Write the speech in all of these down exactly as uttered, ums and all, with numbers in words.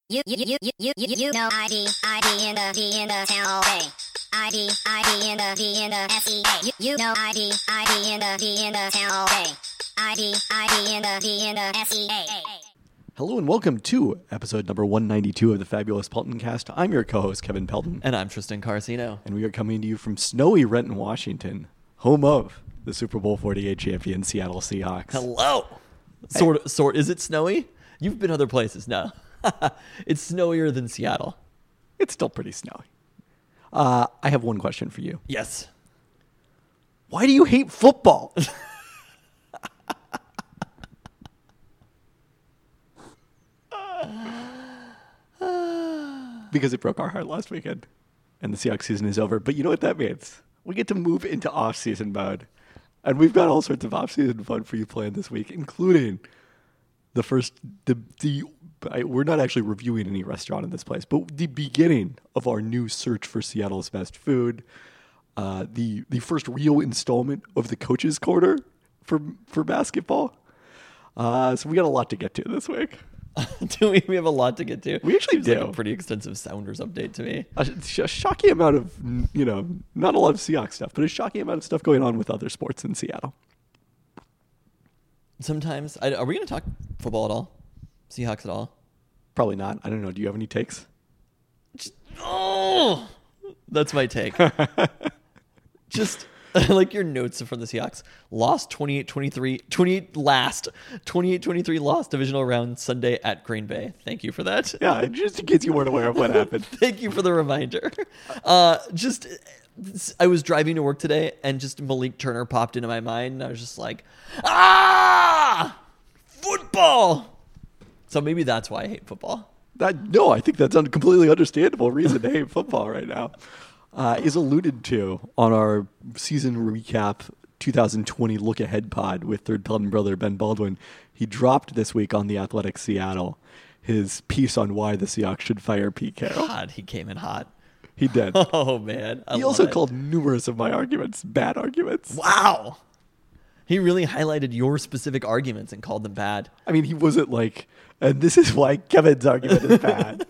You, you, you, you, you, you, you know I D, I D in the, D in the town all day. I D, I D in the, D in the S E A. You, you know I D, I D in the, D in the town all day. I D, I D in the, D in the S E A. Hello and welcome to episode number one ninety-two of the Fabulous Pelton Cast. I'm your co-host, Kevin Pelton. And I'm Tristan Carcino. And we are coming to you from snowy Renton, Washington, home of the Super Bowl forty-eight champion Seattle Seahawks. Hello. Sort of, sort. Is it snowy? You've been other places. No. It's snowier than Seattle. It's still pretty snowy. Uh, I have one question for you. Yes. Why do you hate football? Because it broke our heart last weekend, and the Seahawks season is over. But you know what that means? We get to move into off-season mode, and we've got all sorts of off-season fun for you planned this week, including the first, the the. I, we're not actually reviewing any restaurant in this place, but the beginning of our new search for Seattle's best food, uh, the the first real installment of the Coach's Corner for for basketball. Uh, so we got a lot to get to this week. do we? We have a lot to get to. We actually Seems do. Like a pretty extensive Sounders update to me. A, sh- a shocking amount of, you know, not a lot of Seahawks stuff, but a shocking amount of stuff going on with other sports in Seattle. Sometimes, I, are we going to talk football at all? Seahawks at all? Probably not. I don't know. Do you have any takes? Just, oh, that's my take. Just like your notes from the Seahawks. Lost twenty-eight twenty-three, twenty-eight last, twenty-eight twenty-three lost divisional round Sunday at Green Bay. Thank you for that. Yeah, just in case you weren't aware of what happened. Thank you for the reminder. Uh, just, I was driving to work today and just Malik Turner popped into my mind and I was just like, ah, football. So maybe that's why I hate football. That, no, I think that's a completely understandable reason to hate football right now. Uh, is alluded to on our season recap twenty twenty look ahead pod with third Pelton brother Ben Baldwin. He dropped this week on The Athletic Seattle his piece on why the Seahawks should fire Pete Carroll. God, he came in hot. He did. Oh, man. I he love also it. called numerous of my arguments bad arguments. Wow. He really highlighted your specific arguments and called them bad. I mean, he wasn't like, and this is why Kevin's argument is bad.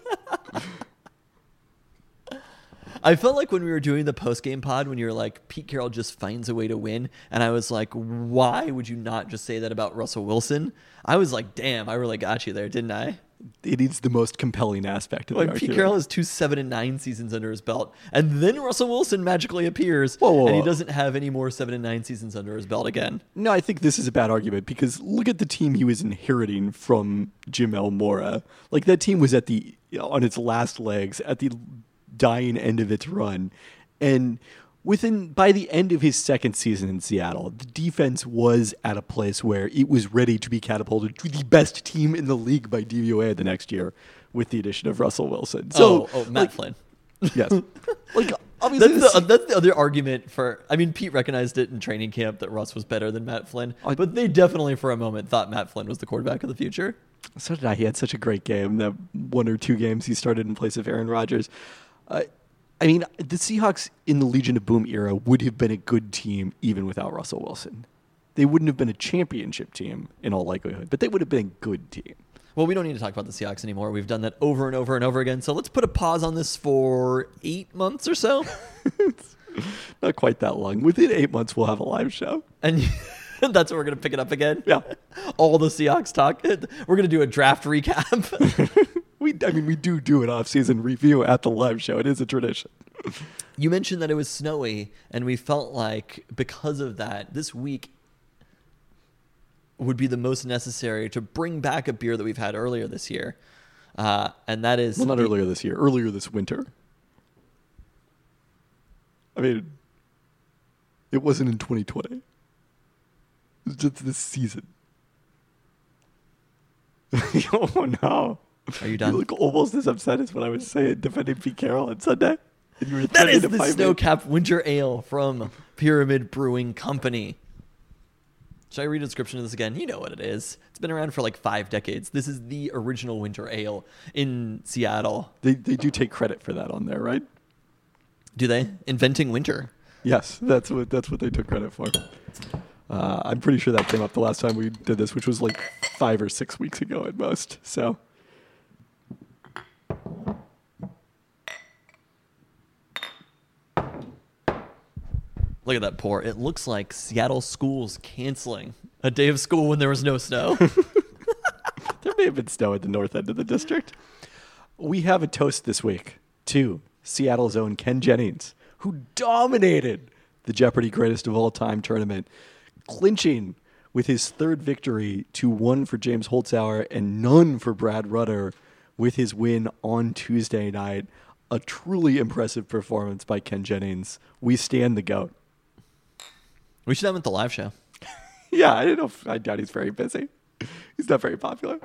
I felt like when we were doing the post-game pod, when you were like, Pete Carroll just finds a way to win. And I was like, why would you not just say that about Russell Wilson? I was like, damn, I really got you there, didn't I? It is the most compelling aspect of the Like argument. Pete Carroll has two seven and nine seasons under his belt, and then Russell Wilson magically appears, Whoa, whoa, and he whoa. doesn't have any more seven and nine seasons under his belt again. No, I think this is a bad argument because look at the team he was inheriting from Jim Elmora. Like that team was at the on its last legs, at the dying end of its run, and within by the end of his second season in Seattle, the defense was at a place where it was ready to be catapulted to the best team in the league by D V O A the next year with the addition of Russell Wilson. So, oh, oh Matt like, Flynn. Yes, like obviously That's the, this- that's the other argument for. I mean, Pete recognized it in training camp that Russ was better than Matt Flynn, I- but they definitely, for a moment, thought Matt Flynn was the quarterback of the future. So did I. He had such a great game. That one or two games he started in place of Aaron Rodgers. Uh, I mean, the Seahawks in the Legion of Boom era would have been a good team even without Russell Wilson. They wouldn't have been a championship team in all likelihood, but they would have been a good team. Well, we don't need to talk about the Seahawks anymore. We've done that over and over and over again. So let's put a pause on this for eight months or so. Not quite that long. Within eight months, we'll have a live show. And that's where we're going to pick it up again. Yeah. All the Seahawks talk. We're going to do a draft recap. We, I mean, we do do an off-season review at the live show. It is a tradition. You mentioned that it was snowy, and we felt like because of that, this week would be the most necessary to bring back a beer that we've had earlier this year. Uh, and that is... Well, not the- earlier this year. Earlier this winter. I mean, it wasn't in twenty twenty. It was just this season. Oh, no. Are you done? You look almost as upset as when I was saying defending Pete Carroll on Sunday. And you were That threatening is to the fight me. Snowcap Winter Ale from Pyramid Brewing Company. Should I read a description of this again? You know what it is. It's been around for like five decades. This is the original winter ale in Seattle. They they do take credit for that on there, right? Do they? Inventing winter. Yes, that's what that's what they took credit for. Uh, I'm pretty sure that came up the last time we did this, which was like five or six weeks ago at most. So Look at that pour. It looks like Seattle schools canceling a day of school when there was no snow. There may have been snow at the north end of the district. We have a toast this week to Seattle's own Ken Jennings, who dominated the Jeopardy Greatest of All Time tournament, clinching with his third victory to one for James Holzhauer and none for Brad Rutter with his win on Tuesday night. A truly impressive performance by Ken Jennings. We stand the GOAT. We should have him at the live show. Yeah, I don't know if I doubt he's very busy. He's not very popular.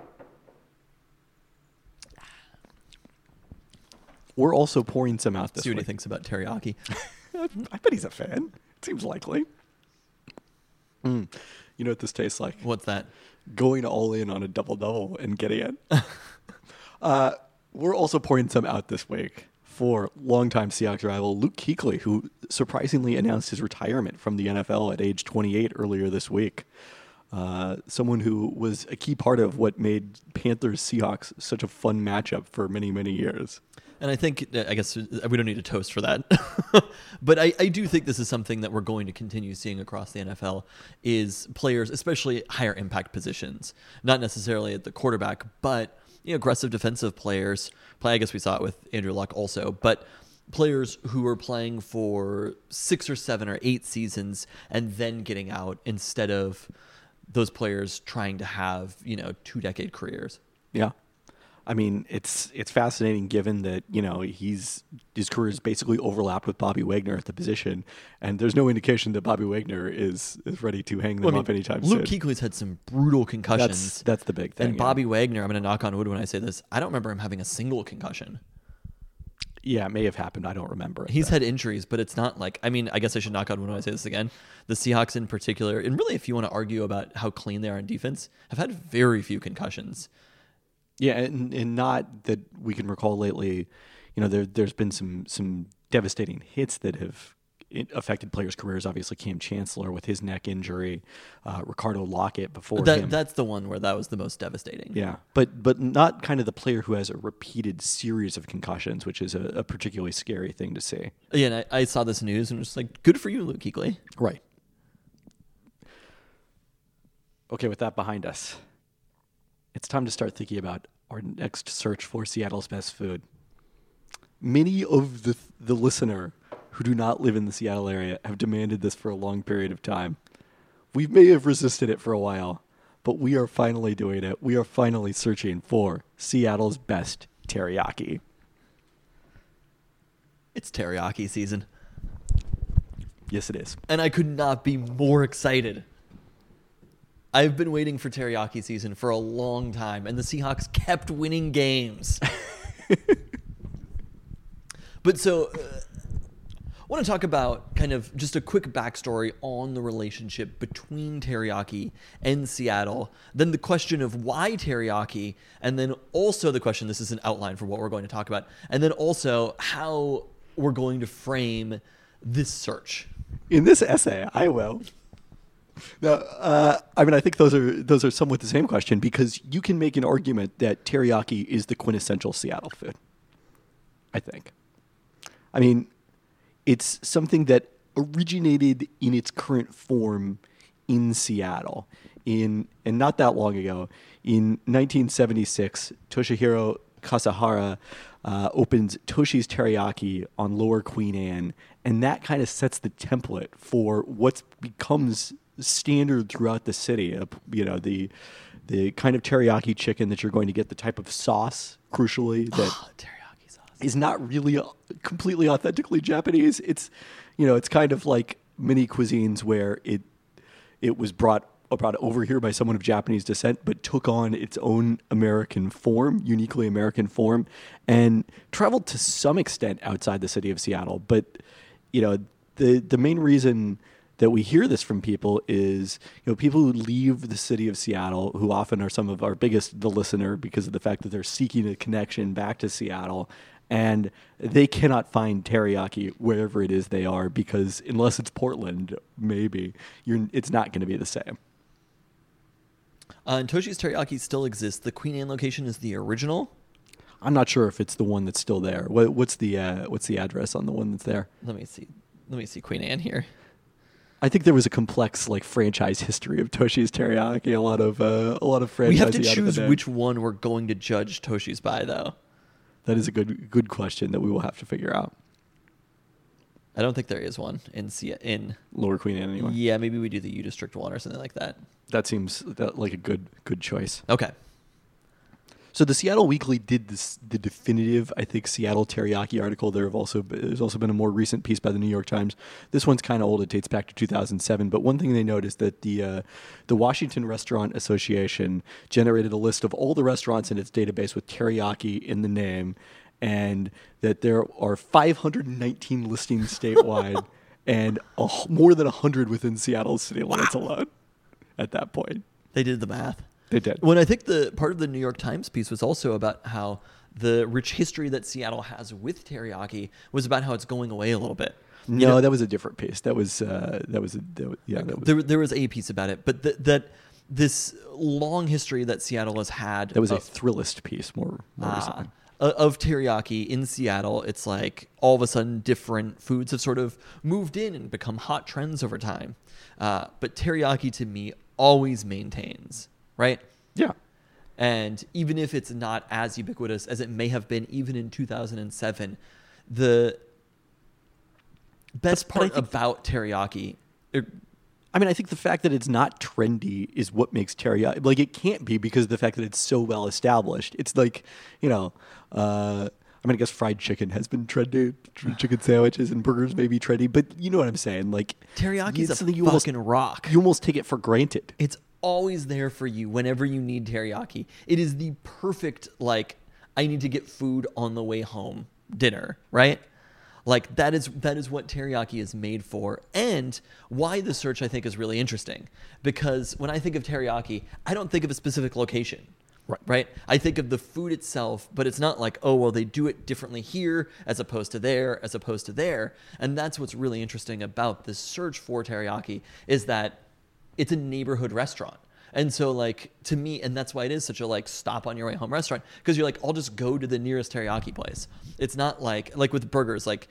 We're also pouring some out this See what he week. thinks about teriyaki. I bet he's a fan. Seems likely. Mm. You know what this tastes like? What's that? Going all in on a double-double and getting it. uh, we're also pouring some out this week for longtime Seahawks rival Luke Kuechly, who surprisingly announced his retirement from the N F L at age twenty-eight earlier this week. Uh, someone who was a key part of what made Panthers-Seahawks such a fun matchup for many, many years. And I think, I guess we don't need a toast for that. But I, I do think this is something that we're going to continue seeing across the N F L is players, especially higher impact positions, not necessarily at the quarterback, but you know, aggressive defensive players. Play, I guess we saw it with Andrew Luck also, but players who are playing for six or seven or eight seasons and then getting out instead of those players trying to have, you know, two decade careers. Yeah. I mean, it's it's fascinating given that, you know, he's his career is basically overlapped with Bobby Wagner at the position, and there's no indication that Bobby Wagner is, is ready to hang them Well, I mean, up anytime Luke soon. Kuechly's had some brutal concussions. That's that's the big thing. And yeah. Bobby Wagner, I'm going to knock on wood when I say this, I don't remember him having a single concussion. Yeah, it may have happened. I don't remember. It, He's though. had injuries, but it's not like, I mean, I guess I should knock on wood when I say this again. The Seahawks in particular, and really if you want to argue about how clean they are in defense, have had very few concussions. Yeah, and, and not that we can recall lately, you know, there, there's been some some devastating hits that have affected players' careers. Obviously, Cam Chancellor with his neck injury, uh, Ricardo Lockett before That, him. that's the one where that was the most devastating. Yeah, but but not kind of the player who has a repeated series of concussions, which is a, a particularly scary thing to see. Yeah, and I, I saw this news and was just like, good for you, Luke Kuechly. Right. Okay, with that behind us, it's time to start thinking about our next search for Seattle's best food. Many of the the listener who do not live in the Seattle area have demanded this for a long period of time. We may have resisted it for a while, but we are finally doing it. We are finally searching for Seattle's best teriyaki. It's teriyaki season. Yes, it is. And I could not be more excited. I've been waiting for teriyaki season for a long time, and the Seahawks kept winning games. But so, uh, I want to talk about kind of just a quick backstory on the relationship between teriyaki and Seattle, then the question of why teriyaki, and then also the question, this is an outline for what we're going to talk about, and then also how we're going to frame this search. In this essay, I will. Now, uh, I mean, I think those are those are somewhat the same question because you can make an argument that teriyaki is the quintessential Seattle food. I think. I mean, it's something that originated in its current form in Seattle. In and not that long ago, in nineteen seventy-six, Toshihiro Kasahara uh, opened Toshi's Teriyaki on Lower Queen Anne, and that kind of sets the template for what becomes standard throughout the city. Uh, you know, the the kind of teriyaki chicken that you're going to get, the type of sauce, crucially, that Oh, teriyaki sauce. is not really uh, completely authentically Japanese. It's, you know, it's kind of like many cuisines where it it was brought brought over here by someone of Japanese descent, but took on its own American form, uniquely American form, and traveled to some extent outside the city of Seattle. But, you know, the the main reason that we hear this from people is, you know, people who leave the city of Seattle, who often are some of our biggest, the listener, because of the fact that they're seeking a connection back to Seattle, and they cannot find teriyaki wherever it is they are, because unless it's Portland, maybe, you're, it's not going to be the same. Uh, and Toshi's Teriyaki still exists. The Queen Anne location is the original. I'm not sure if it's the one that's still there. What, what's the uh, what's the address on the one that's there? Let me see. Let me see Queen Anne here. I think there was a complex like franchise history of Toshi's teriyaki. A lot of uh, a lot of franchising. We have to out of the choose name. which one we're going to judge Toshi's by, though. That is a good good question that we will have to figure out. I don't think there is one in C- in. Lower Queen Anne, anyway. Yeah, maybe we do the U District one or something like that. That seems that, like a good good choice. Okay. So the Seattle Weekly did this, the definitive, I think, Seattle teriyaki article. There have also there's also been a more recent piece by the New York Times. This one's kind of old; it dates back to two thousand seven. But one thing they noticed that the uh, the Washington Restaurant Association generated a list of all the restaurants in its database with teriyaki in the name, and that there are five hundred nineteen listings statewide, and a, more than one hundred within Seattle city limits alone. At that point, They did the math. they did. When I think the part of the New York Times piece was also about how the rich history that Seattle has with teriyaki was about how it's going away a little bit. You No, know, that was a different piece. That was uh, that was, a, that was yeah. That was, there, there was a piece about it, but th- that this long history that Seattle has had. that was a of, Thrillist piece more, more ah, recently. uh, of teriyaki in Seattle. It's like all of a sudden different foods have sort of moved in and become hot trends over time. Uh, but teriyaki to me always maintains, right? Yeah. And even if it's not as ubiquitous as it may have been even in two thousand seven, the best But- but I part think- about teriyaki, er, I mean, I think the fact that it's not trendy is what makes teriyaki. Like, it can't be because of the fact that it's so well established. It's like, you know, uh, I mean, I guess fried chicken has been trendy. Chicken sandwiches and burgers may be trendy, but you know what I'm saying. Like, teriyaki is it's a something you almost, fucking rock. you almost take it for granted. It's always there for you whenever you need teriyaki. It is the perfect, like, I need to get food on the way home dinner, right? Like that is that is what teriyaki is made for, and why the search I think is really interesting. Because when I think of teriyaki, I don't think of a specific location. Right. Right? I think of the food itself, but it's not like, oh, well, they do it differently here as opposed to there, as opposed to there. And that's what's really interesting about this search for teriyaki is that it's a neighborhood restaurant. And so, like, to me, and that's why it is such a, like, stop on your way home restaurant, because you're like, I'll just go to the nearest teriyaki place. It's not like, like with burgers, like,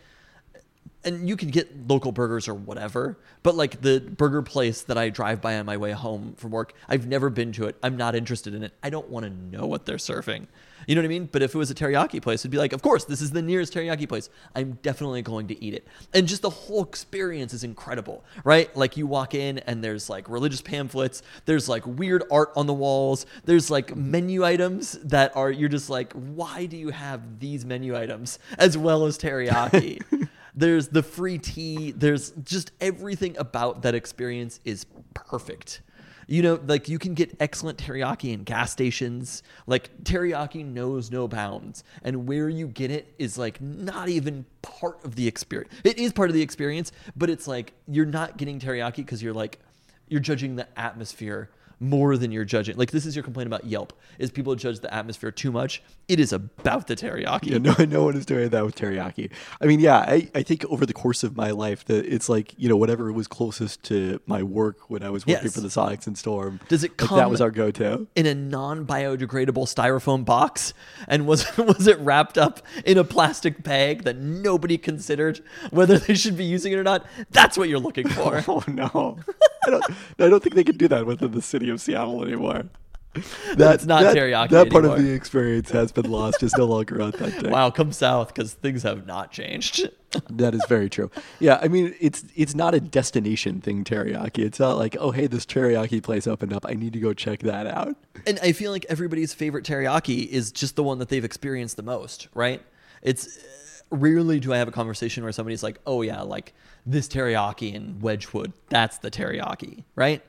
and you can get local burgers or whatever, but like the burger place that I drive by on my way home from work, I've never been to it. I'm not interested in it. I don't want to know what they're serving. You know what I mean? But if it was a teriyaki place, it'd be like, of course, this is the nearest teriyaki place. I'm definitely going to eat it. And just the whole experience is incredible, right? Like you walk in and there's like religious pamphlets. There's like weird art on the walls. There's like menu items that are, you're just like, why do you have these menu items as well as teriyaki? There's the free tea. There's just everything about that experience is perfect. You know, like you can get excellent teriyaki in gas stations. Like teriyaki knows no bounds. And where you get it is like not even part of the experience. It is part of the experience, but it's like you're not getting teriyaki because you're like, you're judging the atmosphere more than you're judging. Like this is your complaint about Yelp, is people judge the atmosphere too much. It is about the teriyaki. Yeah, no, no one is doing that with teriyaki. I mean, yeah, I, I think over the course of my life that it's like, you know, whatever was closest to my work when I was working Yes. for the Sonics and Storm. Does it like, come that was our go-to. in a non-biodegradable styrofoam box? And was was it wrapped up in a plastic bag that nobody considered whether they should be using it or not? That's what you're looking for. Oh no, I don't. I don't think they can do that within the city of Seattle anymore. It's not that, teriyaki That part of anymore. the experience has been lost. It's no longer authentic. Wow, come south because things have not changed. That is very true. Yeah, I mean, it's it's not a destination thing, teriyaki. It's not like, oh, hey, this teriyaki place opened up. I need to go check that out. And I feel like everybody's favorite teriyaki is just the one that they've experienced the most, right? It's uh, rarely do I have a conversation where somebody's like, oh yeah, like this teriyaki in Wedgwood, that's the teriyaki, right?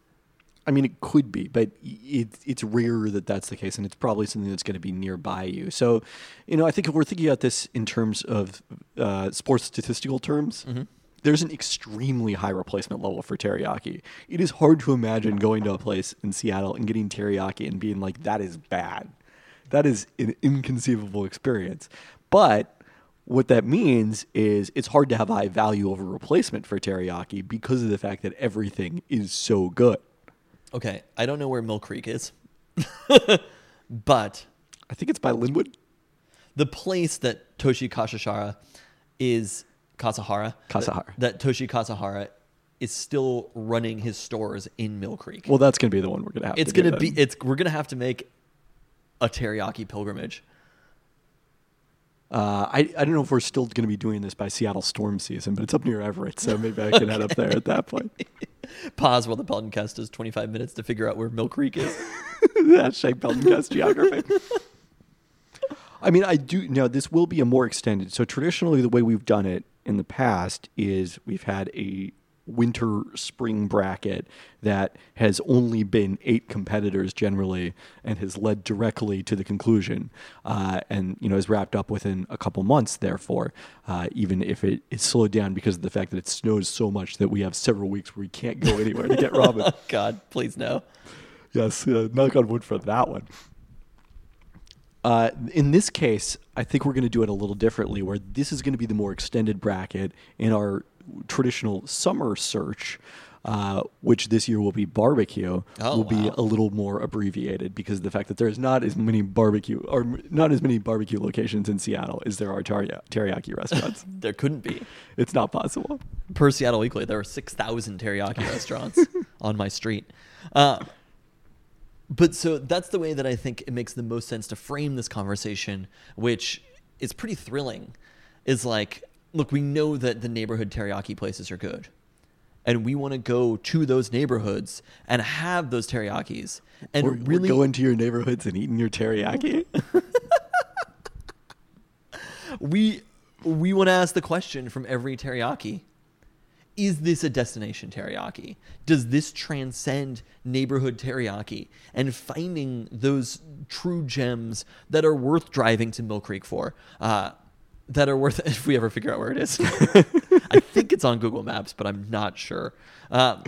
I mean, it could be, but it's it's rare that that's the case, and it's probably something that's going to be nearby you. So, you know, I think if we're thinking about this in terms of uh, sports statistical terms, Mm-hmm. there's an extremely high replacement level for teriyaki. It is hard to imagine going to a place in Seattle and getting teriyaki and being like, that is bad. That is an inconceivable experience. But what that means is it's hard to have high value over replacement for teriyaki because of the fact that everything is so good. Okay, I don't know where Mill Creek is, but I think it's by Linwood. the place that Toshi Kasahara is Kasahara Kasahara. that, that Toshi Kasahara is still running his stores in Mill Creek. Well, that's going to be the one we're going to have it's to going do to be then. it's we're going to have to make a teriyaki pilgrimage. Uh, I, I don't know if we're still going to be doing this by Seattle storm season, but it's up near Everett, so maybe I can head up there at that point. Pause while the Peltoncast does twenty-five minutes to figure out where Mill Creek is. Hashtag Peltoncast geography. I mean, I do now. This will be a more extended. So traditionally, the way we've done it in the past is we've had a winter spring bracket that has only been eight competitors generally and has led directly to the conclusion, uh, and you know is wrapped up within a couple months. Therefore, uh, even if it is slowed down because of the fact that it snows so much that we have several weeks where we can't go anywhere to get ramen. God, please no. Yes, uh, knock on wood for that one. Uh, in this case, I think we're going to do it a little differently, where this is going to be the more extended bracket in our traditional summer search, uh, which this year will be barbecue, Oh, will be wow. a little more abbreviated because of the fact that there's not as many barbecue or not as many barbecue locations in Seattle as there are teri- teriyaki restaurants. There couldn't be. It's not possible. Per Seattle Weekly, there are six thousand teriyaki restaurants on my street. Uh, but so that's the way that I think it makes the most sense to frame this conversation, which is pretty thrilling. Is like, look, we know that the neighborhood teriyaki places are good. And we want to go to those neighborhoods and have those teriyakis. And We're, really we're going to your neighborhoods and eating your teriyaki. we we want to ask the question from every teriyaki. Is this a destination teriyaki? Does this transcend neighborhood teriyaki and finding those true gems that are worth driving to Mill Creek for? Uh, that are worth, if we ever figure out where it is. I think it's on Google Maps, but I'm not sure. Um,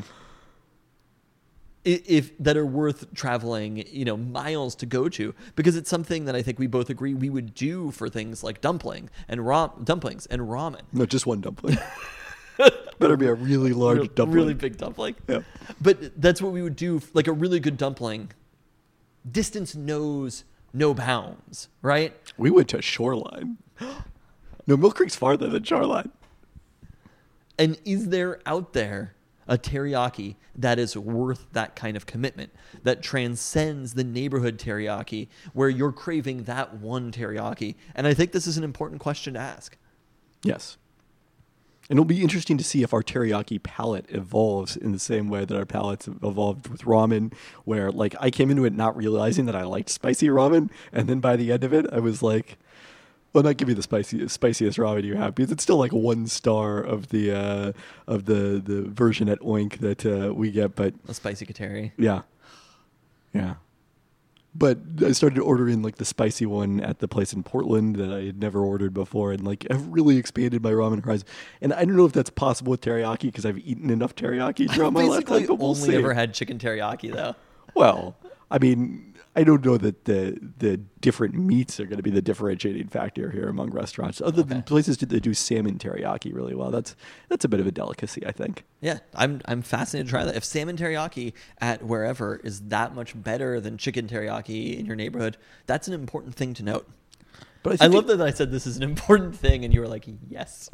i- if that are worth traveling, you know, miles to go to, because it's something that I think we both agree we would do for things like dumpling and ra- dumplings and ramen. No, just one dumpling. Better be a really large Real- dumpling. Really big dumpling. Yeah. But that's what we would do. Like a really good dumpling, distance knows no bounds, right? We went to Shoreline. No, Mill Creek's farther than Shoreline. And is there out there a teriyaki that is worth that kind of commitment, that transcends the neighborhood teriyaki, where you're craving that one teriyaki? And I think this is an important question to ask. Yes. And it'll be interesting to see if our teriyaki palate evolves in the same way that our palates have evolved with ramen, where like I came into it not realizing that I liked spicy ramen, and then by the end of it, I was like, well, not give me the spiciest, spiciest ramen you have, because it's still like one star of the uh, of the the version at Oink that uh, we get, but A spicy kateri. yeah, yeah. But I started ordering like the spicy one at the place in Portland that I had never ordered before, and like I've really expanded my ramen horizon. And I don't know if that's possible with teriyaki because I've eaten enough teriyaki throughout my Basically, lifetime. But we'll only see. ever had chicken teriyaki though. Well, I mean, I don't know that the the different meats are going to be the differentiating factor here among restaurants. Other than Okay. places that do salmon teriyaki really well, that's that's a bit of a delicacy, I think. Yeah, I'm I'm fascinated to try that. If salmon teriyaki at wherever is that much better than chicken teriyaki in your neighborhood, that's an important thing to note. But I, I think love it- that I said this is an important thing, and you were like, yes.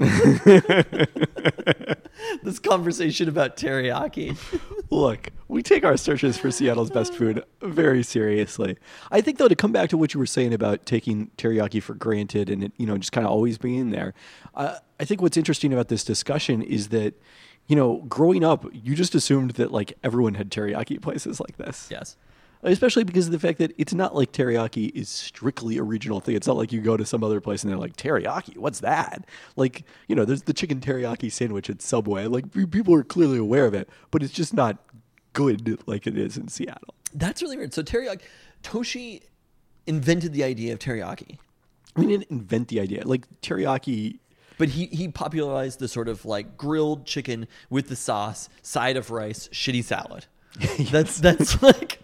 This conversation about teriyaki. Look, we take our searches for Seattle's best food very seriously. I think, though, to come back to what you were saying about taking teriyaki for granted and it, you know, just kind of always being there, uh, I think what's interesting about this discussion is that, you know, growing up, you just assumed that like everyone had teriyaki places like this. Yes. Especially because of the fact that it's not like teriyaki is strictly a regional thing. It's not like you go to some other place and they're like, teriyaki, what's that? Like, you know, there's the chicken teriyaki sandwich at Subway. Like, pe- people are clearly aware of it, but it's just not good like it is in Seattle. That's really weird. So teriyaki, Toshi invented the idea of teriyaki, I mean, he didn't invent the idea. Like, teriyaki, but he, he popularized the sort of like grilled chicken with the sauce, side of rice, shitty salad. That's that's like...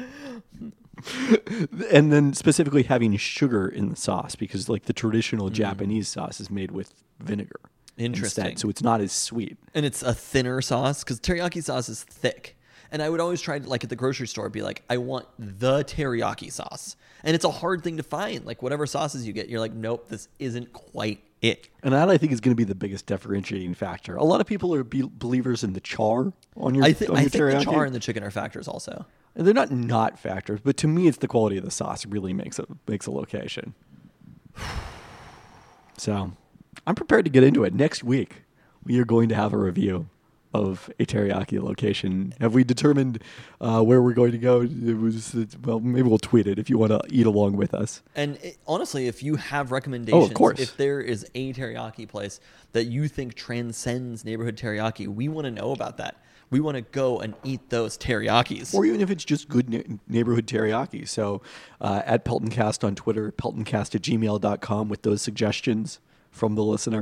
and then specifically having sugar in the sauce because, like, the traditional Japanese sauce is made with vinegar. Interesting. Instead, so it's not as sweet. And it's a thinner sauce because teriyaki sauce is thick. And I would always try to, like at the grocery store, be like, I want the teriyaki sauce. And it's a hard thing to find. Like whatever sauces you get, you're like, nope, this isn't quite it. And that, I think, is going to be the biggest differentiating factor. A lot of people are be- believers in the char on your I, th- on I your think the teriyaki. char and the chicken are factors also. And they're not not factors, but to me, it's the quality of the sauce really makes it makes a location. So, I'm prepared to get into it. Next week, we are going to have a review of a teriyaki location. Have we determined uh, where we're going to go? It was, well, maybe we'll tweet it if you want to eat along with us. And it, honestly, if you have recommendations, Oh, of course. if there is a teriyaki place that you think transcends neighborhood teriyaki, we want to know about that. We want to go and eat those teriyakis. Or even if it's just good na- neighborhood teriyaki. So uh, at PeltonCast on Twitter, peltoncast at gmail dot com with those suggestions from the listener.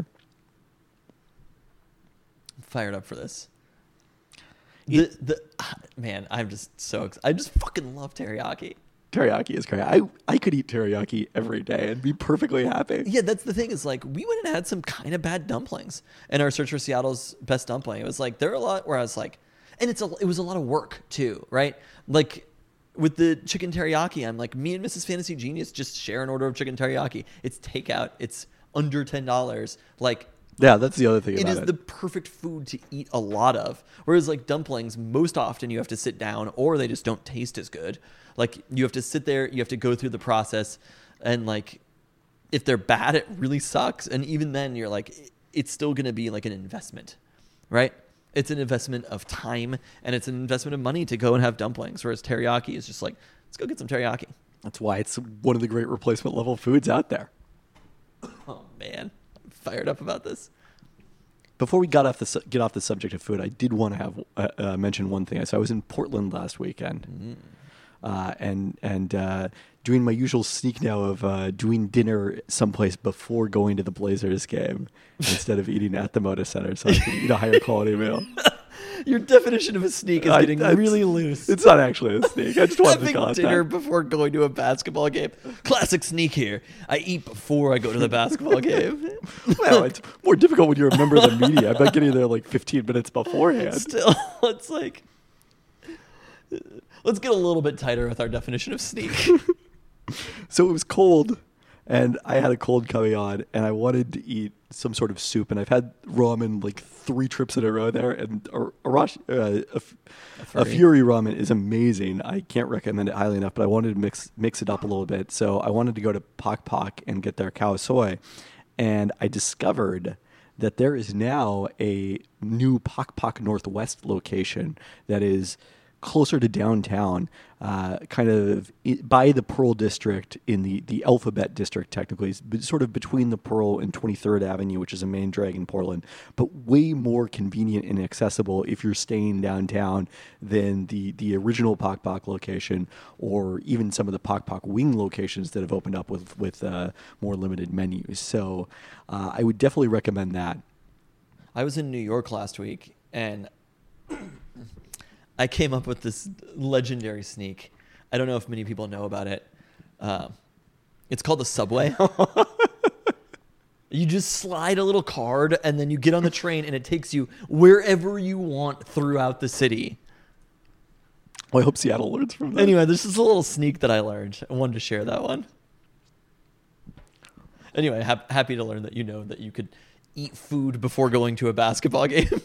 I'm fired up for this. The, the man, I'm just so excited. I just fucking love teriyaki. Teriyaki is great. I, I could eat teriyaki every day and be perfectly happy. Yeah, that's the thing is like we went and had some kind of bad dumplings in our search for Seattle's best dumpling. It was like there are a lot where I was like, and it's a it was a lot of work too, right? Like with the chicken teriyaki, I'm like me and Missus Fantasy Genius just share an order of chicken teriyaki. It's takeout. It's under ten dollars. Like Yeah, that's the other thing it about is it. the perfect food to eat a lot of. Whereas like dumplings, most often you have to sit down or they just don't taste as good. Like you have to sit there, you have to go through the process, and like if they're bad, it really sucks. And even then you're like, it's still going to be like an investment, right? It's an investment of time and it's an investment of money to go and have dumplings. Whereas teriyaki is just like, let's go get some teriyaki. That's why it's one of the great replacement level foods out there. Oh man, I'm fired up about this. Before we got off the su- get off the subject of food, I did want to have uh, uh, mention one thing. So I was in Portland last weekend, Mm. uh, and and uh, doing my usual sneak now of uh, doing dinner someplace before going to the Blazers game instead of eating at the Moda Center, so I could eat a higher quality meal. Your definition of a sneak is I- getting I- really loose. It's not actually a sneak. I just wanted to Having call it dinner that. before going to a basketball game. Classic sneak here. I eat before I go to the basketball game. Well, it's more difficult when you're a member of the media. I'm not getting there like fifteen minutes beforehand. Still, it's like, let's get a little bit tighter with our definition of sneak. So it was cold, and I had a cold coming on, and I wanted to eat some sort of soup. And I've had ramen like three trips in a row there, and Ar- Arashi, uh, a, f- a Fury. Fury ramen is amazing. I can't recommend it highly enough, but I wanted to mix mix it up a little bit. So I wanted to go to Pak Pak and get their cow soy, and I discovered that there is now a new Pak Pak Northwest location that is closer to downtown, uh, kind of i- by the Pearl District in the, the Alphabet District, technically, it's be- sort of between the Pearl and twenty-third Avenue, which is a main drag in Portland, but way more convenient and accessible if you're staying downtown than the, the original Pak Pak location, or even some of the Pak Pak wing locations that have opened up with, with uh, more limited menus. So uh, I would definitely recommend that. I was in New York last week, and I came up with this legendary sneak. I don't know if many people know about it. Um, it's called the Subway. You just slide a little card, and then you get on the train, and it takes you wherever you want throughout the city. Well, I hope Seattle learns from that. Anyway, this is a little sneak that I learned. I wanted to share that one. Anyway, hap- happy to learn that you know that you could eat food before going to a basketball game.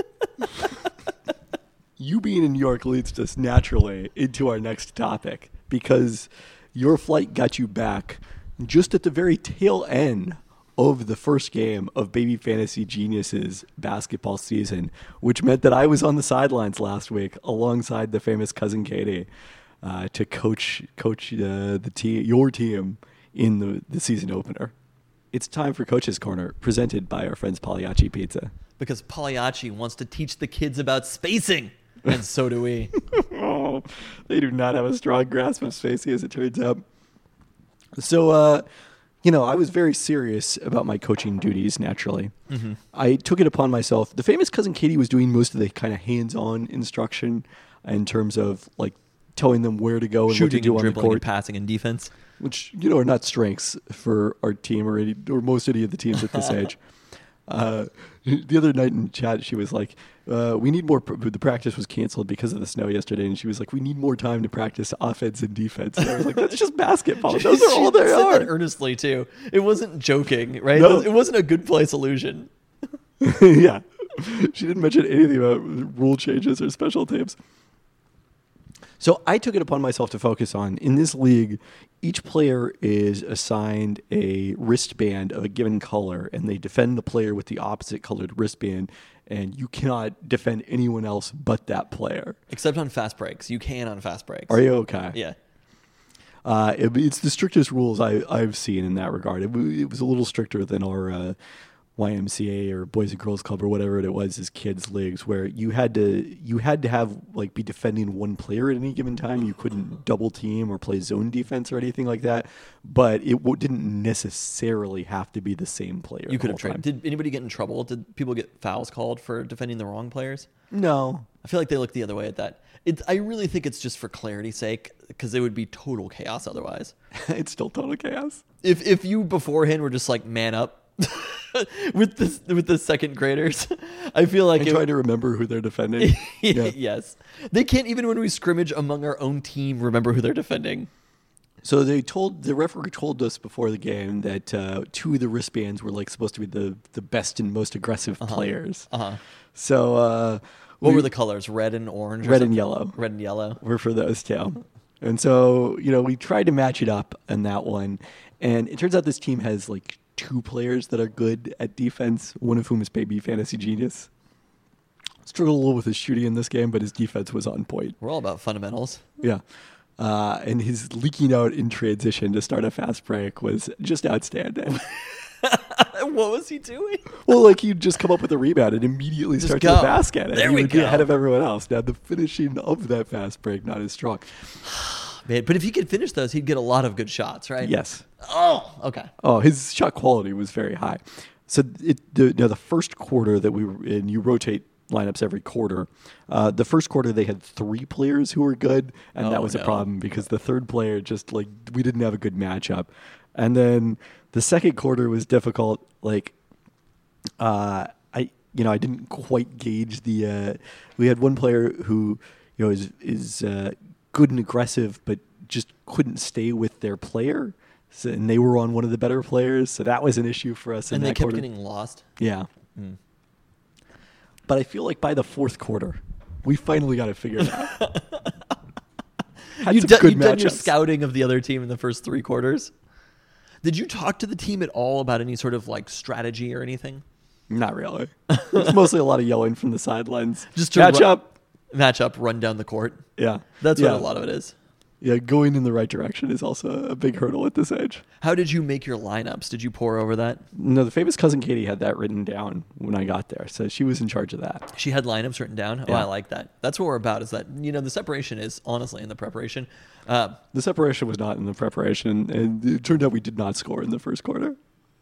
You being in New York leads us naturally into our next topic, because your flight got you back just at the very tail end of the first game of Baby Fantasy Genius's basketball season, which meant that I was on the sidelines last week alongside the famous Cousin Katie uh, to coach coach uh, the team, your team, in the, the season opener. It's time for Coach's Corner, presented by our friends Pagliacci Pizza. Because Pagliacci wants to teach the kids about spacing. And so do we. Oh, they do not have a strong grasp of spacing, as it turns out. So, uh, you know, I was very serious about my coaching duties, naturally. Mm-hmm. I took it upon myself. The famous Cousin Katie was doing most of the kind of hands-on instruction in terms of, like, telling them where to go and Shooting what to do and on the dribbling and court, passing and defense. which, you know, are not strengths for our team or, any, or most any of the teams at this age. Uh, the other night in chat, she was like, uh, "We need more." Pr- the practice was canceled because of the snow yesterday, and she was like, "We need more time to practice offense and defense." And I was like, "That's just basketball. Those are all She they said are." that earnestly too. It wasn't joking, right? No. It wasn't a good place illusion. Yeah, she didn't mention anything about rule changes or special teams. So I took it upon myself to focus on, in this league, each player is assigned a wristband of a given color, and they defend the player with the opposite colored wristband, and you cannot defend anyone else but that player. Except on fast breaks. You can on fast breaks. Are you okay? Yeah. Uh, it, it's the strictest rules I, I've seen in that regard. It, it was a little stricter than our uh, Y M C A or Boys and Girls Club or whatever it was as kids leagues, where you had to you had to have like be defending one player at any given time. You couldn't double team or play zone defense or anything like that. But it w- didn't necessarily have to be the same player. You the could whole have traded. time. Did anybody get in trouble? Did people get fouls called for defending the wrong players? No. I feel like they look the other way at that. It, I really think it's just for clarity's sake, because it would be total chaos otherwise. It's still total chaos. If if you beforehand were just like man up with the with the second graders, I feel like I it, try to remember who they're defending. Yeah. yes, they can't even when we scrimmage among our own team remember who they're defending. So they told the referee told us before the game that uh, two of the wristbands were like supposed to be the, the best and most aggressive players. Uh-huh. So uh, What we- were the colors? Red and orange. or Red and something? yellow. Red and yellow. were for those two. And so, you know, we tried to match it up in that one. And it turns out this team has like two players that are good at defense, one of whom is Baby Fantasy Genius. Struggled a little with his shooting in this game, but his defense was on point. We're all about fundamentals. Yeah. Uh, and his leaking out in transition to start a fast break was just outstanding. What was he doing? Well, like he'd just come up with a rebound and immediately Just start to go. the basket. And There he we would be go. ahead of everyone else. Now, the finishing of that fast break, not as strong. Man, but if he could finish those, he'd get a lot of good shots, right? Yes. Oh, okay. Oh, his shot quality was very high. So it the, you know, the first quarter that we were in, you rotate lineups every quarter. Uh, the first quarter they had three players who were good, and Oh, that was no. a problem because the third player just like we didn't have a good matchup. And then the second quarter was difficult. Like, uh, I you know I didn't quite gauge the. Uh, we had one player who you know is is uh, good and aggressive, but just couldn't stay with their player. So, and they were on one of the better players, so that was an issue for us. In And they that kept quarter. getting lost. Yeah. But I feel like by the fourth quarter, we finally got it figured out. Had You've some done, good you've done your matchups. scouting of the other team in the first three quarters. Did you talk to the team at all about any sort of like strategy or anything? Not really. It's mostly a lot of yelling from the sidelines. Just to match ru- up. Match up, run down the court. Yeah. That's yeah. what a lot of it is. Yeah, going in the right direction is also a big hurdle at this age. How did you make your lineups? Did you pour over that? No, the famous cousin Katie had that written down when I got there, so she was in charge of that. She had lineups written down. Oh, Yeah. I like that. That's what we're about. Is that you know the separation is honestly in the preparation. Uh, The separation was not in the preparation, and it turned out we did not score in the first quarter.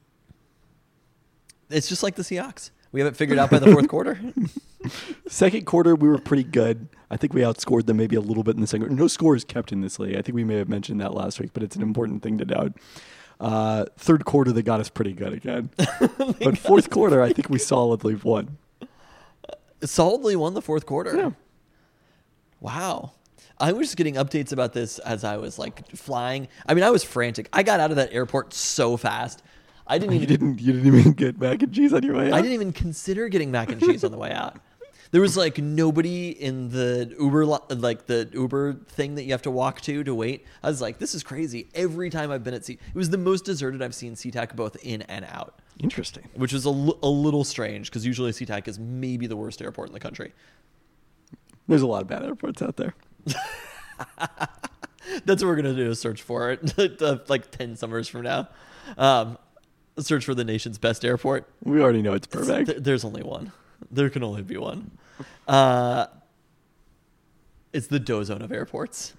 it's just like the Seahawks. We have it figured out by the fourth quarter. Second quarter, we were pretty good. I think we outscored them maybe a little bit in the second. No scores kept in this league. I think we may have mentioned that last week, but it's an important thing to note. Uh, third quarter, they got us pretty good again. But fourth quarter, I think we solidly won. Solidly won the fourth quarter. Yeah. Wow. I was getting updates about this as I was like flying. I mean, I was frantic. I got out of that airport so fast. I didn't You even didn't. You didn't even get mac and cheese on your way out. I didn't even consider getting mac and cheese on the way out. There was like nobody in the Uber, lo- like the Uber thing that you have to walk to to wait. I was like, this is crazy. Every time I've been at C, it was the most deserted I've seen SeaTac both in and out, Interesting. which was a, l- a little strange because usually SeaTac is maybe the worst airport in the country. There's a lot of bad airports out there. That's what we're gonna do: is search for it, uh, like ten summers from now. Um, search for the nation's best airport. We already know it's Burbank. Th- there's only one. There can only be one. Uh, it's the dough zone of airports.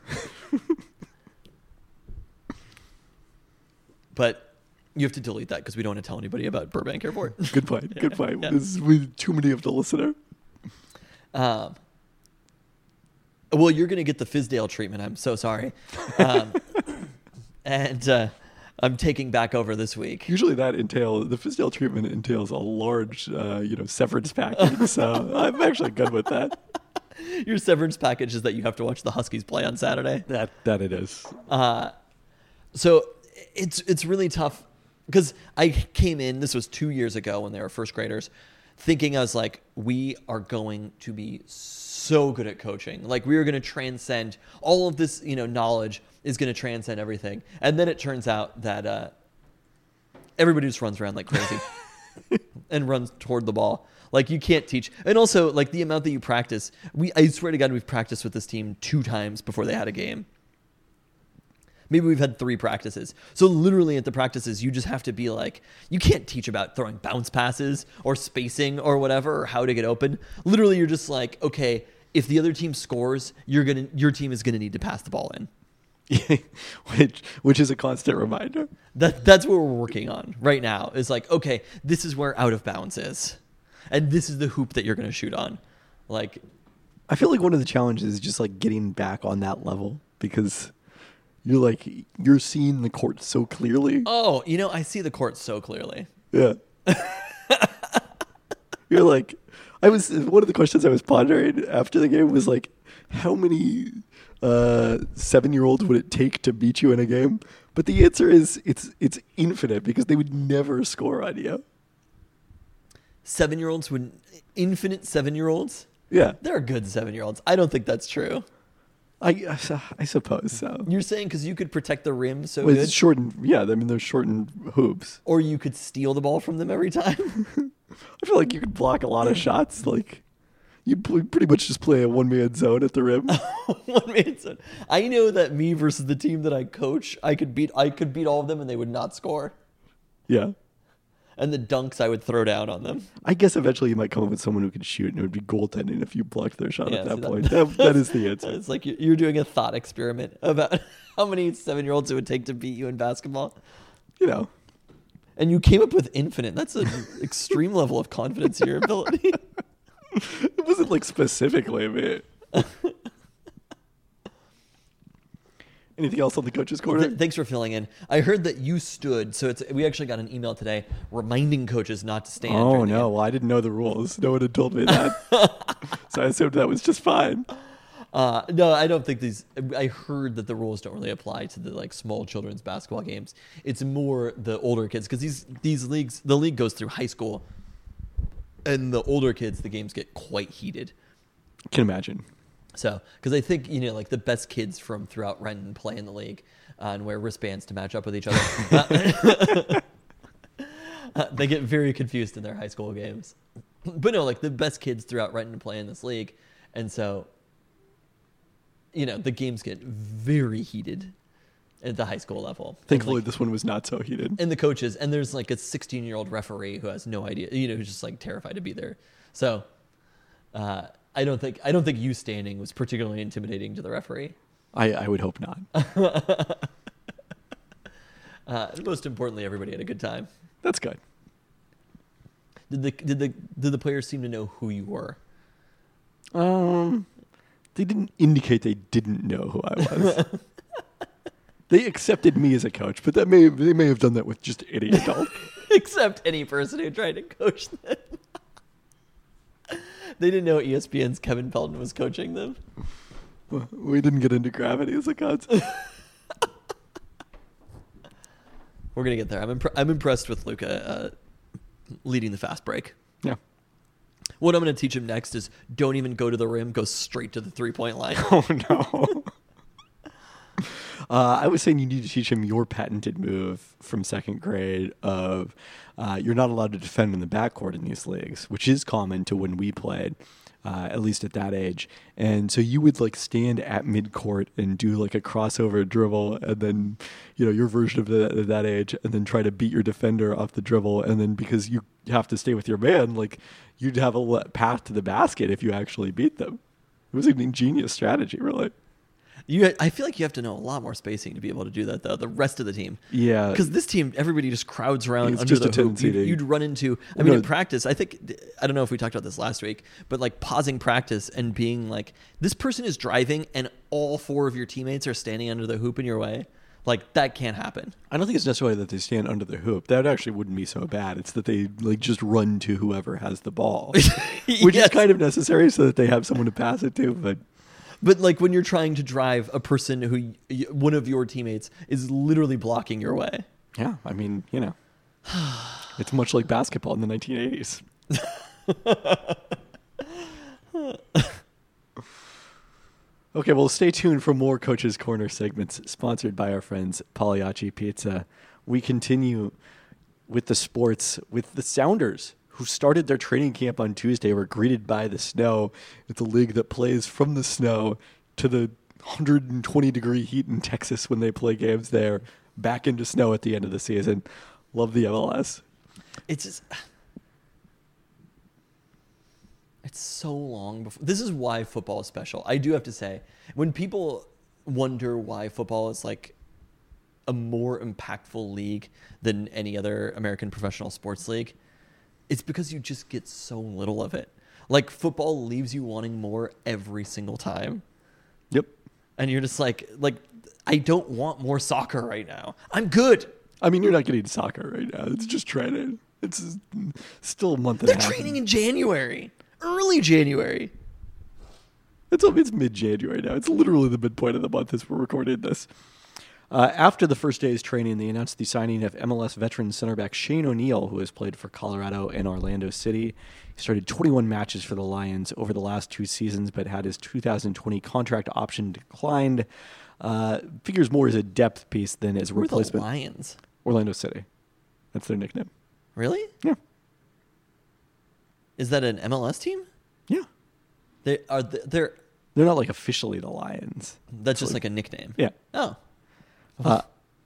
But you have to delete that because we don't want to tell anybody about Burbank Airport. Good point. Good point. yeah. This is with too many of the listener. Um, well, you're going to get the Fizdale treatment. I'm so sorry. Um, and uh, I'm taking back over this week. Usually that entails, the Fizdale treatment entails a large, uh, you know, severance package. So I'm actually good with that. Your severance package is that you have to watch the Huskies play on Saturday. That that it is. Uh, so it's it's really tough because I came in, this was two years ago when they were first graders, thinking I was like, we are going to be so good at coaching. Like we are going to transcend all of this, you know, knowledge is going to transcend everything. And then it turns out that uh, everybody just runs around like crazy and runs toward the ball. Like you can't teach. And also like the amount that you practice, we, I swear to God, we've practiced with this team two times before they had a game. Maybe we've had three practices. So literally at the practices, you just have to be like, you can't teach about throwing bounce passes or spacing or whatever, or how to get open. Literally, you're just like, okay, if the other team scores, you're gonna, your team is gonna need to pass the ball in. which which is a constant reminder. That that's what we're working on right now. Is like, okay, this is where out of bounds is, and this is the hoop that you're gonna shoot on. Like, I feel like one of the challenges is just like getting back on that level because you're like you're seeing the court so clearly. oh, you know, I see the court so clearly. Yeah. You're like, I was one of the questions I was pondering after the game was like, how many uh, seven-year-olds would it take to beat you in a game? But the answer is it's it's infinite because they would never score on you. Seven-year-olds would infinite seven-year-olds. Yeah, They're good seven-year-olds. I don't think that's true. I I suppose so. You're saying because you could protect the rim so With good, shortened, yeah, I mean they're shortened hoops. or you could steal the ball from them every time. I feel like you could block a lot of shots. Like you pretty much just play a one-man zone at the rim. One man zone. I know that me versus the team that I coach, I could beat. I could beat all of them, and they would not score. Yeah. And the dunks I would throw down on them. I guess eventually you might come up with someone who can shoot, and it would be goaltending if you blocked their shot Yeah, at that see, that- point. That, that is the answer. It's like you- you're doing a thought experiment about how many seven-year-olds it would take to beat you in basketball. You know, And you came up with infinite. That's an extreme level of confidence in your ability. it wasn't like specifically me. Anything else on the coach's corner? Th- thanks for filling in. I heard that you stood. So it's we actually got an email today reminding coaches not to stand. Oh during the no! game. Well, I didn't know the rules. No one had told me that, so I assumed that was just fine. Uh, no, I don't think these. I heard that the rules don't really apply to the like small children's basketball games. It's more the older kids because these these leagues, the league goes through high school, and the older kids, the games get quite heated. Can imagine. So, because I think, you know, like the best kids from throughout Renton play in the league uh, and wear wristbands to match up with each other. uh, uh, they get very confused in their high school games. But no, like the best kids throughout Renton play in this league. And so, you know, the games get very heated at the high school level. Thankfully, And, like, this one was not so heated. and the coaches, and there's like a sixteen-year-old referee who has no idea, you know, who's just like terrified to be there. So, uh, I don't think I don't think you standing was particularly intimidating to the referee. I, I would hope not. Uh, most importantly, everybody had a good time. That's good. Did the did the did the players seem to know who you were? Um, they didn't indicate they didn't know who I was. They accepted me as a coach, but that may they may have done that with just any adult. Except any person who tried to coach them. They didn't know E S P N's Kevin Pelton was coaching them. We didn't get into gravity as a concept. We're gonna get there. I'm impre- I'm impressed with Luka uh, leading the fast break. Yeah. What I'm gonna teach him next is don't even go to the rim, go straight to the three point line. Oh no. Uh, I was saying you need to teach him your patented move from second grade of uh, you're not allowed to defend in the backcourt in these leagues, which is common to when we played, uh, at least at that age. And so you would like stand at midcourt and do like a crossover dribble and then, you know, your version of that at that age and then try to beat your defender off the dribble. And then because you have to stay with your man, like you'd have a le- path to the basket if you actually beat them. It was an ingenious strategy, really. You, I feel like you have to know a lot more spacing to be able to do that, though. The rest of the team, Yeah. because this team, everybody just crowds around It's under just the a hoop. tendency You'd, to- you'd run into. I mean, No. in practice, I think I don't know if we talked about this last week, but like pausing practice and being like, this person is driving, and all four of your teammates are standing under the hoop in your way. Like, that can't happen. I don't think it's necessarily that they stand under the hoop. That actually wouldn't be so bad. It's that they like just run to whoever has the ball, which Yes. is kind of necessary so that they have someone to pass it to. But But like when you're trying to drive a person who y- one of your teammates is literally blocking your way. yeah, I mean, you know, it's much like basketball in the nineteen eighties. Okay, well, stay tuned for more Coach's Corner segments sponsored by our friends Pagliacci Pizza. We continue with the sports with the Sounders, who started their training camp on Tuesday, were greeted by the snow. It's a league that plays from the snow to the one hundred twenty degree heat in Texas when they play games there, back into snow at the end of the season. Love the M L S. It's just it's so long before. This is why football is special. I do have to say, when people wonder why football is like a more impactful league than any other American professional sports league, it's because you just get so little of it. Like, football leaves you wanting more every single time. Yep. And you're just like, like, I don't want more soccer right now. I'm good. I mean, you're not getting soccer right now. It's just training. It's still a month and They're a half. training in January, early January. It's, it's mid-January now. It's literally the midpoint of the month as we're recording this. Uh, after the first day's training, they announced the signing of M L S veteran center back Shane O'Neill, who has played for Colorado and Orlando City. He started twenty-one matches for the Lions over the last two seasons, but had his two thousand twenty contract option declined. Uh, figures more as a depth piece than as a Who are the replacement. Lions? Orlando City. That's their nickname. Really? Yeah. Is that an M L S team? Yeah. They are. th- They're. They're not like officially the Lions. That's just like a nickname. Yeah. Oh. Uh,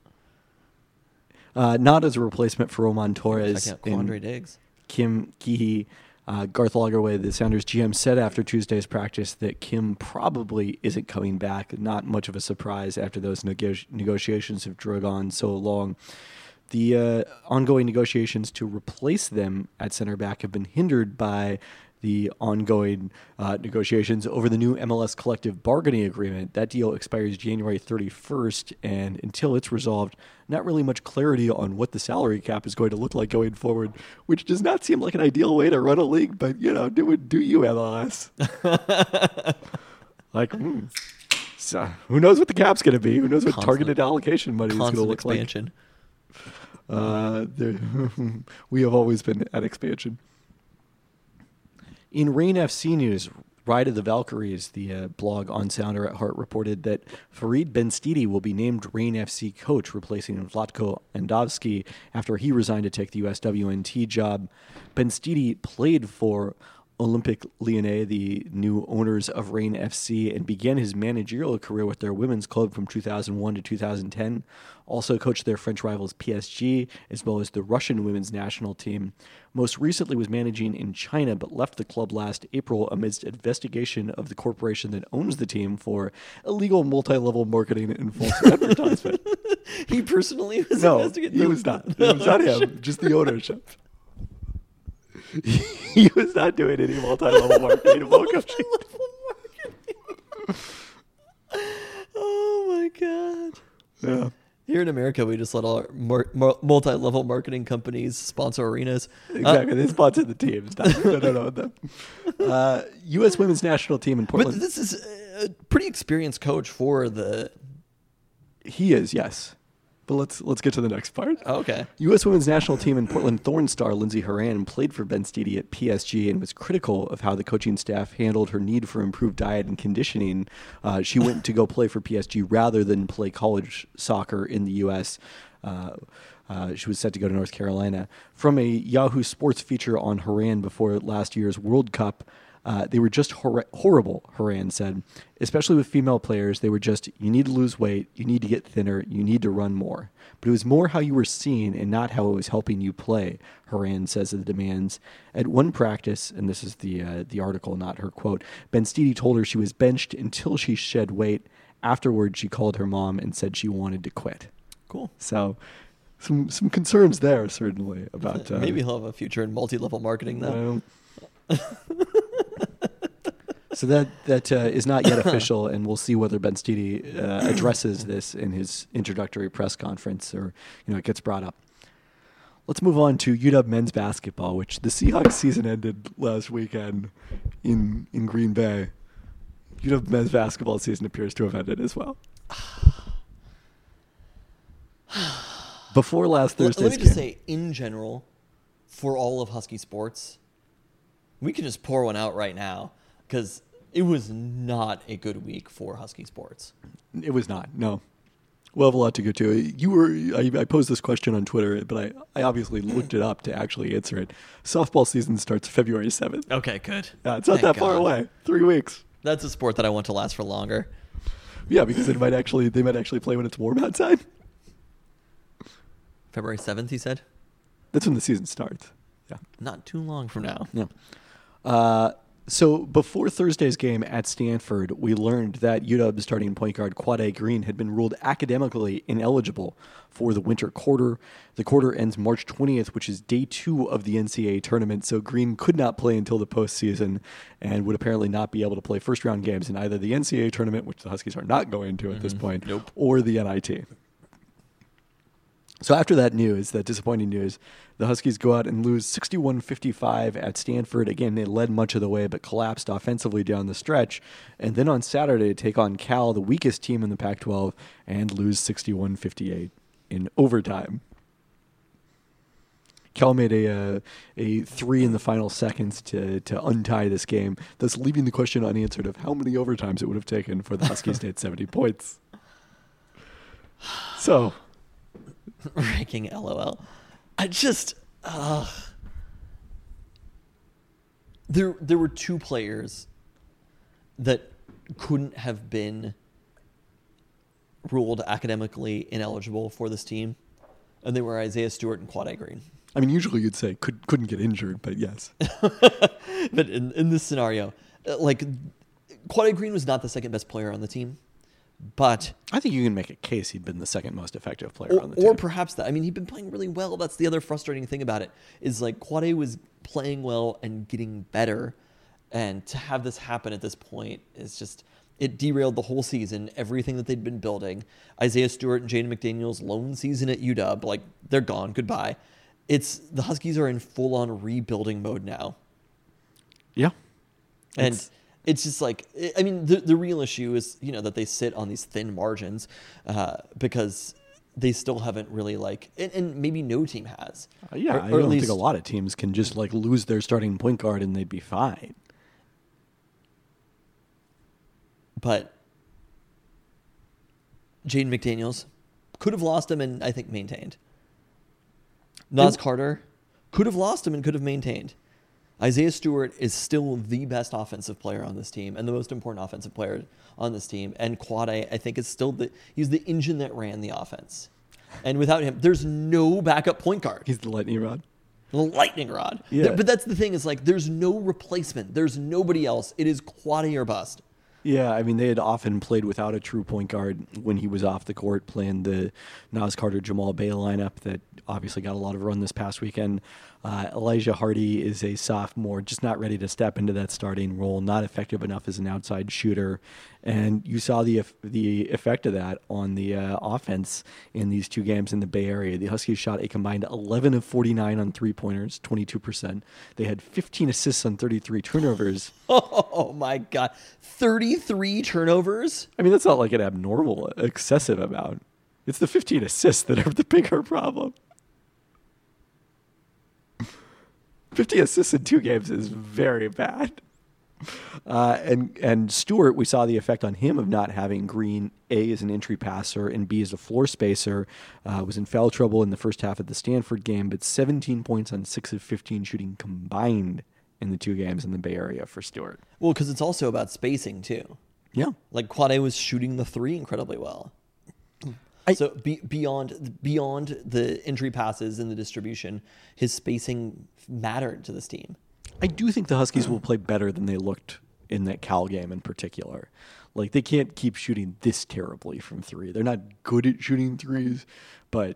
uh, not as a replacement for Roman Torres Check out and Quandre Diggs. Kim Keehee. Uh, Garth Lagerwey, the Sounders G M, said after Tuesday's practice that Kim probably isn't coming back. Not much of a surprise after those nego- negotiations have drug on so long. The uh, ongoing negotiations to replace them at center back have been hindered by the ongoing uh, negotiations over the new M L S collective bargaining agreement. That deal expires January thirty-first, and until it's resolved, not really much clarity on what the salary cap is going to look like going forward, which does not seem like an ideal way to run a league, but, you know, do it, do you, M L S? Like, hmm. So, who knows what the cap's going to be? Who knows what Constant- targeted allocation money is going to Constant look like? expansion. Uh, there, we have always been at expansion. In Rain F C news, Ride of the Valkyries, the uh, blog on Sounder at Heart, reported that Farid Benstiti will be named Rain F C coach, replacing Vlatko Andovsky after he resigned to take the U S W N T job. Benstiti played for Olympic Lyonnais, the new owners of Rain F C, and began his managerial career with their women's club from two thousand one to two thousand ten. Also coached their French rivals P S G, as well as the Russian women's national team. Most recently was managing in China, but left the club last April amidst investigation of the corporation that owns the team for illegal multi-level marketing and false advertisement. He personally was No, investigating. he was not. It was not him, just the ownership. He was not doing any multi-level marketing while coaching. Oh my god. Yeah. Here in America, we just let all our mar- mar- multi-level marketing companies sponsor arenas. Uh, Exactly. They sponsored the teams. No, no, no, no. no. Uh, U S women's national team in but Portland. this is a pretty experienced coach for the. He is, yes. But let's let's get to the next part. Oh, okay. U S women's national team in Portland Thorn star Lindsey Horan played for Benstiti at P S G and was critical of how the coaching staff handled her need for improved diet and conditioning. Uh, she went to go play for P S G rather than play college soccer in the U S. Uh, uh, she was set to go to North Carolina. From a Yahoo Sports feature on Horan before last year's World Cup, Uh, they were just hor- horrible, Horan said. Especially with female players, they were just, you need to lose weight, you need to get thinner, you need to run more. But it was more how you were seen and not how it was helping you play, Horan says of the demands. At one practice, and this is the uh, the article, not her quote, Benstiti told her she was benched until she shed weight. Afterwards, she called her mom and said she wanted to quit. Cool. So some some concerns there, certainly, about... Uh, Maybe he'll have a future in multi-level marketing, though. well, So that that uh, is not yet official, and we'll see whether Ben Steedy uh, addresses this in his introductory press conference, or you know it gets brought up. Let's move on to U W men's basketball, which the Seahawks season ended last weekend in in Green Bay. U W men's basketball season appears to have ended as well. Before last Thursday's Let me just game. say, in general, for all of Husky sports, we can just pour one out right now because it was not a good week for Husky sports. It was not, no. We'll have a lot to go to. You were, I, I posed this question on Twitter, but I, I obviously looked it up to actually answer it. Softball season starts February seventh. Okay, good. Yeah, it's not Thank that far God. away. Three weeks. That's a sport that I want to last for longer. Yeah, because it might actually, they might actually play when it's warm outside. February seventh, he said? That's when the season starts. Yeah. Not too long from now. Yeah. Uh, so before Thursday's game at Stanford, we learned that U W starting point guard Quade Green had been ruled academically ineligible for the winter quarter. The quarter ends March twentieth, which is day two of the N C double A tournament. So Green could not play until the postseason and would apparently not be able to play first round games in either the N C double A tournament, which the Huskies are not going to at mm-hmm. this point, nope. or the N I T. So after that news, that disappointing news, the Huskies go out and lose sixty-one fifty-five at Stanford. Again, they led much of the way, but collapsed offensively down the stretch. And then on Saturday, take on Cal, the weakest team in the Pac twelve, and lose sixty-one fifty-eight in overtime. Cal made a uh, a three in the final seconds to to untie this game, thus leaving the question unanswered of how many overtimes it would have taken for the Huskies to hit seventy points. So... Ranking LOL. I just uh, there there were two players that couldn't have been ruled academically ineligible for this team, and they were Isaiah Stewart and Quade Green. I mean, usually you'd say could couldn't get injured, but yes. But in, in this scenario, uh, like Quade Green was not the second best player on the team. But I think you can make a case he'd been the second most effective player or, on the or team. perhaps that. I mean, he'd been playing really well. That's the other frustrating thing about it is like Quade was playing well and getting better, and to have this happen at this point is just it derailed the whole season, everything that they'd been building. Isaiah Stewart and Jaden McDaniels' lone season at U W, like they're gone, goodbye. It's the Huskies are in full on rebuilding mode now. Yeah, and. It's, It's just like, I mean, the the real issue is, you know, that they sit on these thin margins uh, because they still haven't really like, and, and maybe no team has. Uh, yeah, or, I or don't at least, think a lot of teams can just like lose their starting point guard and they'd be fine. But Jaden McDaniels could have lost him and I think maintained. Nas And- Carter could have lost him and could have maintained. Isaiah Stewart is still the best offensive player on this team and the most important offensive player on this team. And Quade, I think, is still the he's the engine that ran the offense. And without him, there's no backup point guard. He's the lightning rod. The lightning rod. Yeah. There- but that's the thing is like there's no replacement. There's nobody else. It is Quade or bust. Yeah, I mean, they had often played without a true point guard when he was off the court, playing the Nas Carter, Jamal Bay lineup that obviously got a lot of run this past weekend. Uh, Elijah Hardy is a sophomore, just not ready to step into that starting role, not effective enough as an outside shooter. And you saw the the effect of that on the uh, offense in these two games in the Bay Area. The Huskies shot a combined eleven of forty-nine on three-pointers, twenty-two percent. They had fifteen assists on thirty-three turnovers. Oh my God. thirty-three turnovers? I mean, that's not like an abnormal, excessive amount. It's the fifteen assists that are the bigger problem. fifty assists in two games is very bad. Uh, and and Stewart, we saw the effect on him of not having Green, A, as an entry passer, and B, as a floor spacer. Uh, was in foul trouble in the first half of the Stanford game, but seventeen points on six of fifteen shooting combined in the two games in the Bay Area for Stewart. Well, because it's also about spacing too. Yeah. Like Quade was shooting the three incredibly well. I- so be, beyond beyond the entry passes and the distribution, his spacing mattered to this team. I do think the Huskies will play better than they looked in that Cal game in particular. Like, they can't keep shooting this terribly from three. They're not good at shooting threes, but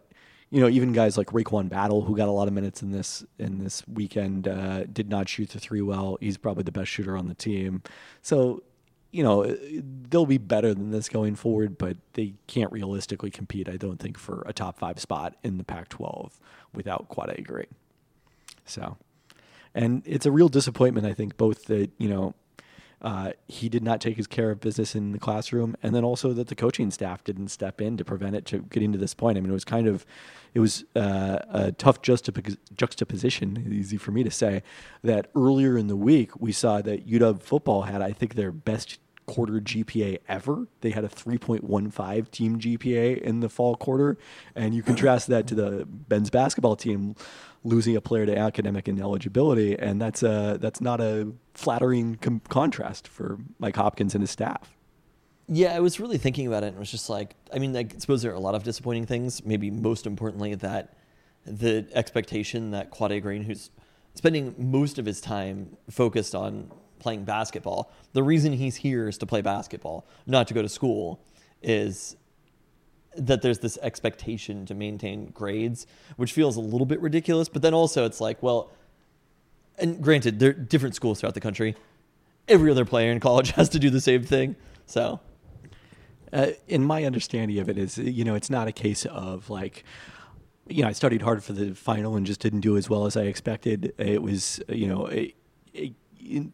you know, even guys like Raekwon Battle, who got a lot of minutes in this in this weekend, uh, did not shoot the three well. He's probably the best shooter on the team. So, you know, they'll be better than this going forward, but they can't realistically compete, I don't think, for a top five spot in the Pac twelve without Quade Green. So, and it's a real disappointment, I think, both that, you know, Uh, he did not take his care of business in the classroom, and then also that the coaching staff didn't step in to prevent it to getting to this point. I mean, it was kind of, it was uh, a tough juxtap- juxtaposition, easy for me to say, that earlier in the week we saw that U W football had, I think, their best quarter G P A ever. They had a three point one five team G P A in the fall quarter, and you contrast that to the men's basketball team losing a player to academic ineligibility, and that's a that's not a flattering com- contrast for Mike Hopkins and his staff. Yeah, I was really thinking about it, and it was just like, I mean, I suppose there are a lot of disappointing things. Maybe most importantly, that the expectation that Quade Green, who's spending most of his time focused on playing basketball, the reason he's here is to play basketball, not to go to school, is that there's this expectation to maintain grades, which feels a little bit ridiculous. But then also it's like, well, and granted, there are different schools throughout the country. Every other player in college has to do the same thing. So, uh, in my understanding of it is, you know, it's not a case of like, you know, I studied hard for the final and just didn't do as well as I expected. It was, you know, a, a, in,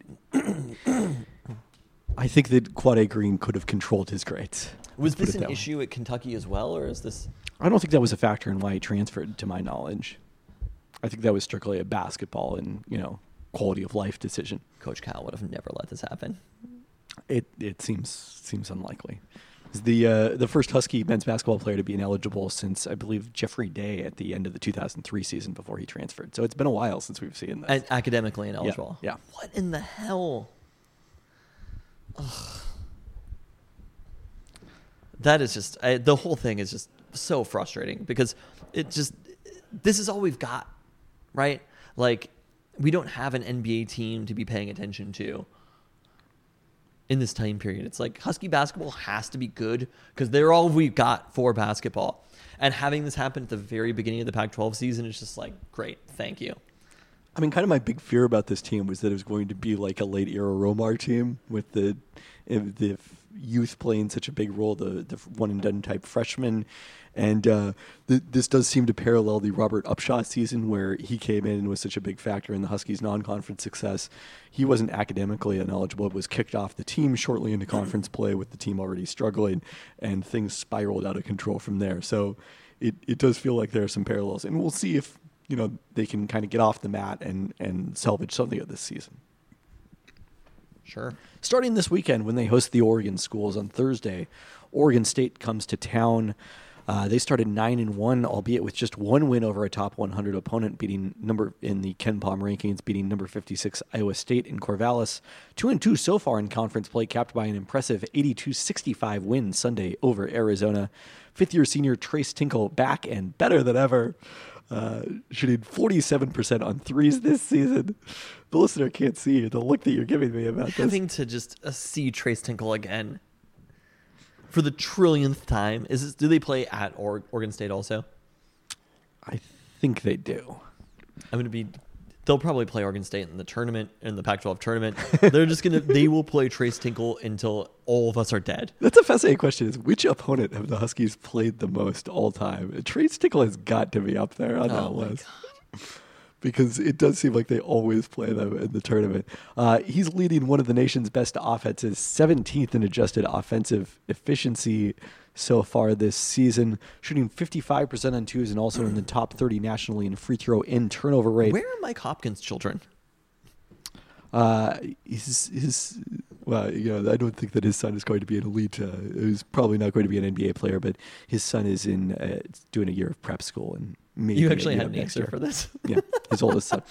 I think that Quade Green could have controlled his grades. Was this an issue at Kentucky as well, or is this? I don't think that was a factor in why he transferred, to my knowledge. I think that was strictly a basketball and, you know, quality of life decision. Coach Cal would have never let this happen. It it seems seems unlikely. He's the uh, the first Husky men's basketball player to be ineligible since, I believe, Jeffrey Day at the end of the two thousand three season before he transferred. So it's been a while since we've seen this. And academically ineligible. Yeah. yeah. What in the hell? Ugh. That is just, I, the whole thing is just so frustrating because it just, this is all we've got, right? Like, we don't have an N B A team to be paying attention to in this time period. It's like Husky basketball has to be good because they're all we've got for basketball. And having this happen at the very beginning of the Pac twelve season is just like, great, thank you. I mean, kind of my big fear about this team was that it was going to be like a late era Romar team with the the youth playing such a big role, the the one and done type freshmen, and uh, th- this does seem to parallel the Robert Upshaw season where he came in and was such a big factor in the Huskies' non-conference success. He wasn't academically ineligible, but was kicked off the team shortly into conference play with the team already struggling, and things spiraled out of control from there. So it it does feel like there are some parallels, and we'll see if, you know, they can kind of get off the mat and, and salvage something of this season. Sure. Starting this weekend when they host the Oregon schools on Thursday, Oregon State comes to town. Uh, they started nine and one, albeit with just one win over a top one hundred opponent, beating number in the Ken Palm rankings, beating number fifty-six Iowa State in Corvallis. Two and two so far in conference play, capped by an impressive eighty-two sixty-five win Sunday over Arizona. Fifth-year senior Trace Tinkle back and better than ever. Uh, shooting forty-seven percent on threes this season. The listener can't see the look that you're giving me about this. Having to just uh, see Trace Tinkle again for the trillionth time. Is this, do they play at or- Oregon State also? I think they do. I'm going to be... They'll probably play Oregon State in the tournament, in the Pac twelve tournament. They're just going to... They will play Trace Tinkle until all of us are dead. That's a fascinating question. Is which opponent have the Huskies played the most all time? Trace Tinkle has got to be up there on Oh that my list. God. Because it does seem like they always play them in the tournament. Uh, he's leading one of the nation's best offenses, seventeenth in adjusted offensive efficiency so far this season, shooting fifty-five percent on twos and also in the top thirty nationally in free throw and turnover rate. Where are Mike Hopkins' children? Uh, he's, he's, well, you know, I don't think that his son is going to be an elite. Uh, he's probably not going to be an N B A player, but his son is in uh, doing a year of prep school and maybe You actually a, had an answer year. for this. Yeah, his oldest son.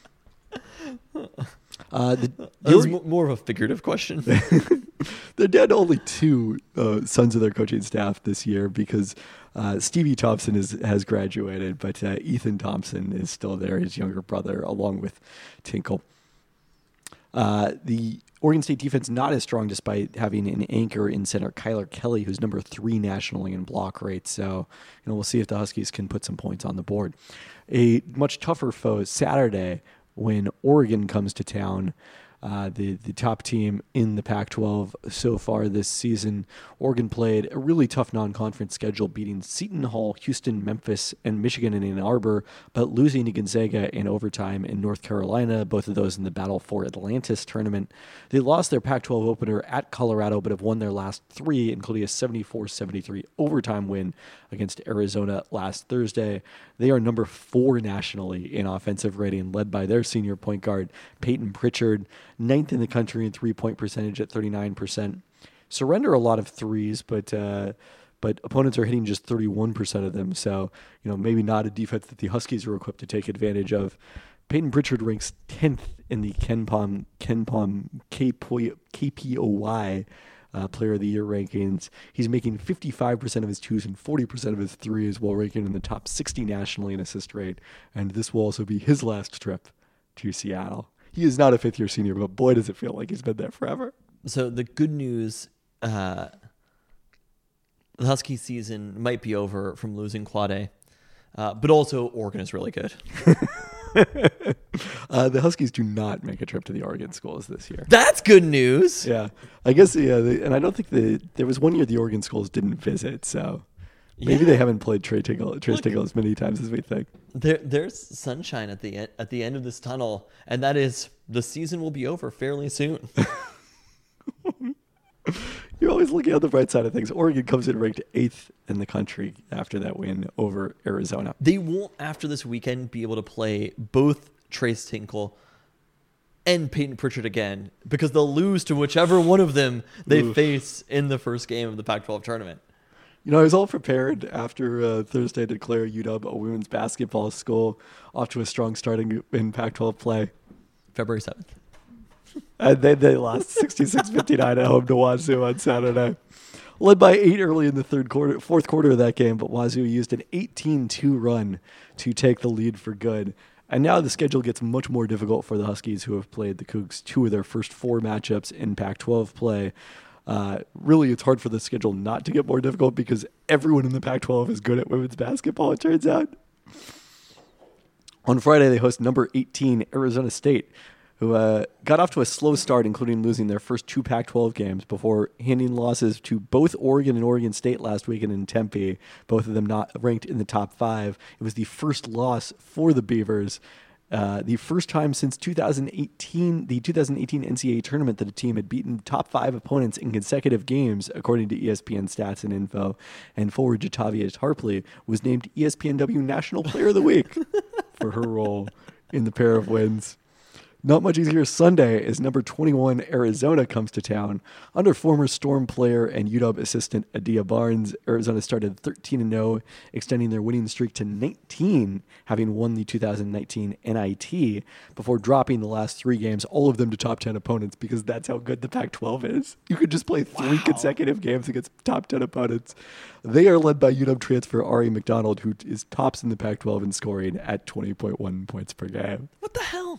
Uh, the, That the was Ore- mo- more of a figurative question. They're down to only two uh, sons of their coaching staff this year because uh, Stevie Thompson is, has graduated, but uh, Ethan Thompson is still there, his younger brother, along with Tinkle. Uh, the Oregon State defense not as strong despite having an anchor in center, Kyler Kelly, who's number three nationally in block rate. So, you know, we'll see if the Huskies can put some points on the board. A much tougher foe is Saturday when Oregon comes to town. Uh, the, the top team in the Pac twelve so far this season. Oregon played a really tough non-conference schedule, beating Seton Hall, Houston, Memphis, and Michigan in Ann Arbor, but losing to Gonzaga in overtime in North Carolina, both of those in the Battle for Atlantis tournament. They lost their Pac twelve opener at Colorado, but have won their last three, including a seventy-four seventy-three overtime win against Arizona last Thursday. They are number four nationally in offensive rating, led by their senior point guard, Peyton Pritchard, ninth in the country in three-point percentage at thirty-nine percent. Surrender a lot of threes, but uh, but opponents are hitting just thirty-one percent of them. So, you know, maybe not a defense that the Huskies are equipped to take advantage of. Peyton Pritchard ranks tenth in the KenPom KenPom K P O Y uh, Player of the Year rankings. He's making fifty-five percent of his twos and forty percent of his threes, while ranking in the top sixty nationally in assist rate. And this will also be his last trip to Seattle. He is not a fifth-year senior, but boy, does it feel like he's been there forever. So the good news, uh, the Husky season might be over from losing Claude, uh, but also Oregon is really good. uh, the Huskies do not make a trip to the Oregon schools this year. That's good news. Yeah, I guess. Yeah, they, and I don't think the there was one year the Oregon schools didn't visit, so maybe Yeah. they haven't played Trey Tingle, Trey Tingle as many times as we think. There, there's sunshine at the end, at the end of this tunnel, and that is the season will be over fairly soon. You're always looking at the bright side of things. Oregon comes in ranked eighth in the country after that win over Arizona. They won't, after this weekend, be able to play both Trace Tinkle and Peyton Pritchard again because they'll lose to whichever one of them they Oof. face in the first game of the Pac twelve tournament. You know, I was all prepared after uh, Thursday to declare U W a women's basketball school off to a strong start in, in Pac twelve play. February seventh. And then they lost sixty-six fifty-nine at home to Wazoo on Saturday. Led by eight early in the third quarter, fourth quarter of that game, but Wazoo used an eighteen two run to take the lead for good. And now the schedule gets much more difficult for the Huskies, who have played the Cougs two of their first four matchups in Pac twelve play. Uh, really, it's hard for the schedule not to get more difficult because everyone in the Pac twelve is good at women's basketball, it turns out. On Friday, they host number eighteen, Arizona State, who uh, got off to a slow start, including losing their first two Pac twelve games before handing losses to both Oregon and Oregon State last weekend in Tempe, both of them not ranked in the top five. It was the first loss for the Beavers. Uh, the first time since two thousand eighteen, the two thousand eighteen N C double A tournament, that a team had beaten top five opponents in consecutive games, according to E S P N Stats and Info. And forward Jatavia Tarpley was named E S P N W National Player of the Week for her role in the pair of wins. Not much easier Sunday as number twenty-one Arizona comes to town. Under former Storm player and U W assistant Adia Barnes, Arizona started thirteen and oh, extending their winning streak to nineteen, having won the two thousand nineteen N I T before dropping the last three games, all of them to top ten opponents, because that's how good the Pac twelve is. You could just play three Wow. consecutive games against top ten opponents. They are led by U W transfer Ari McDonald, who is tops in the Pac twelve in scoring at twenty point one points per game. What the hell?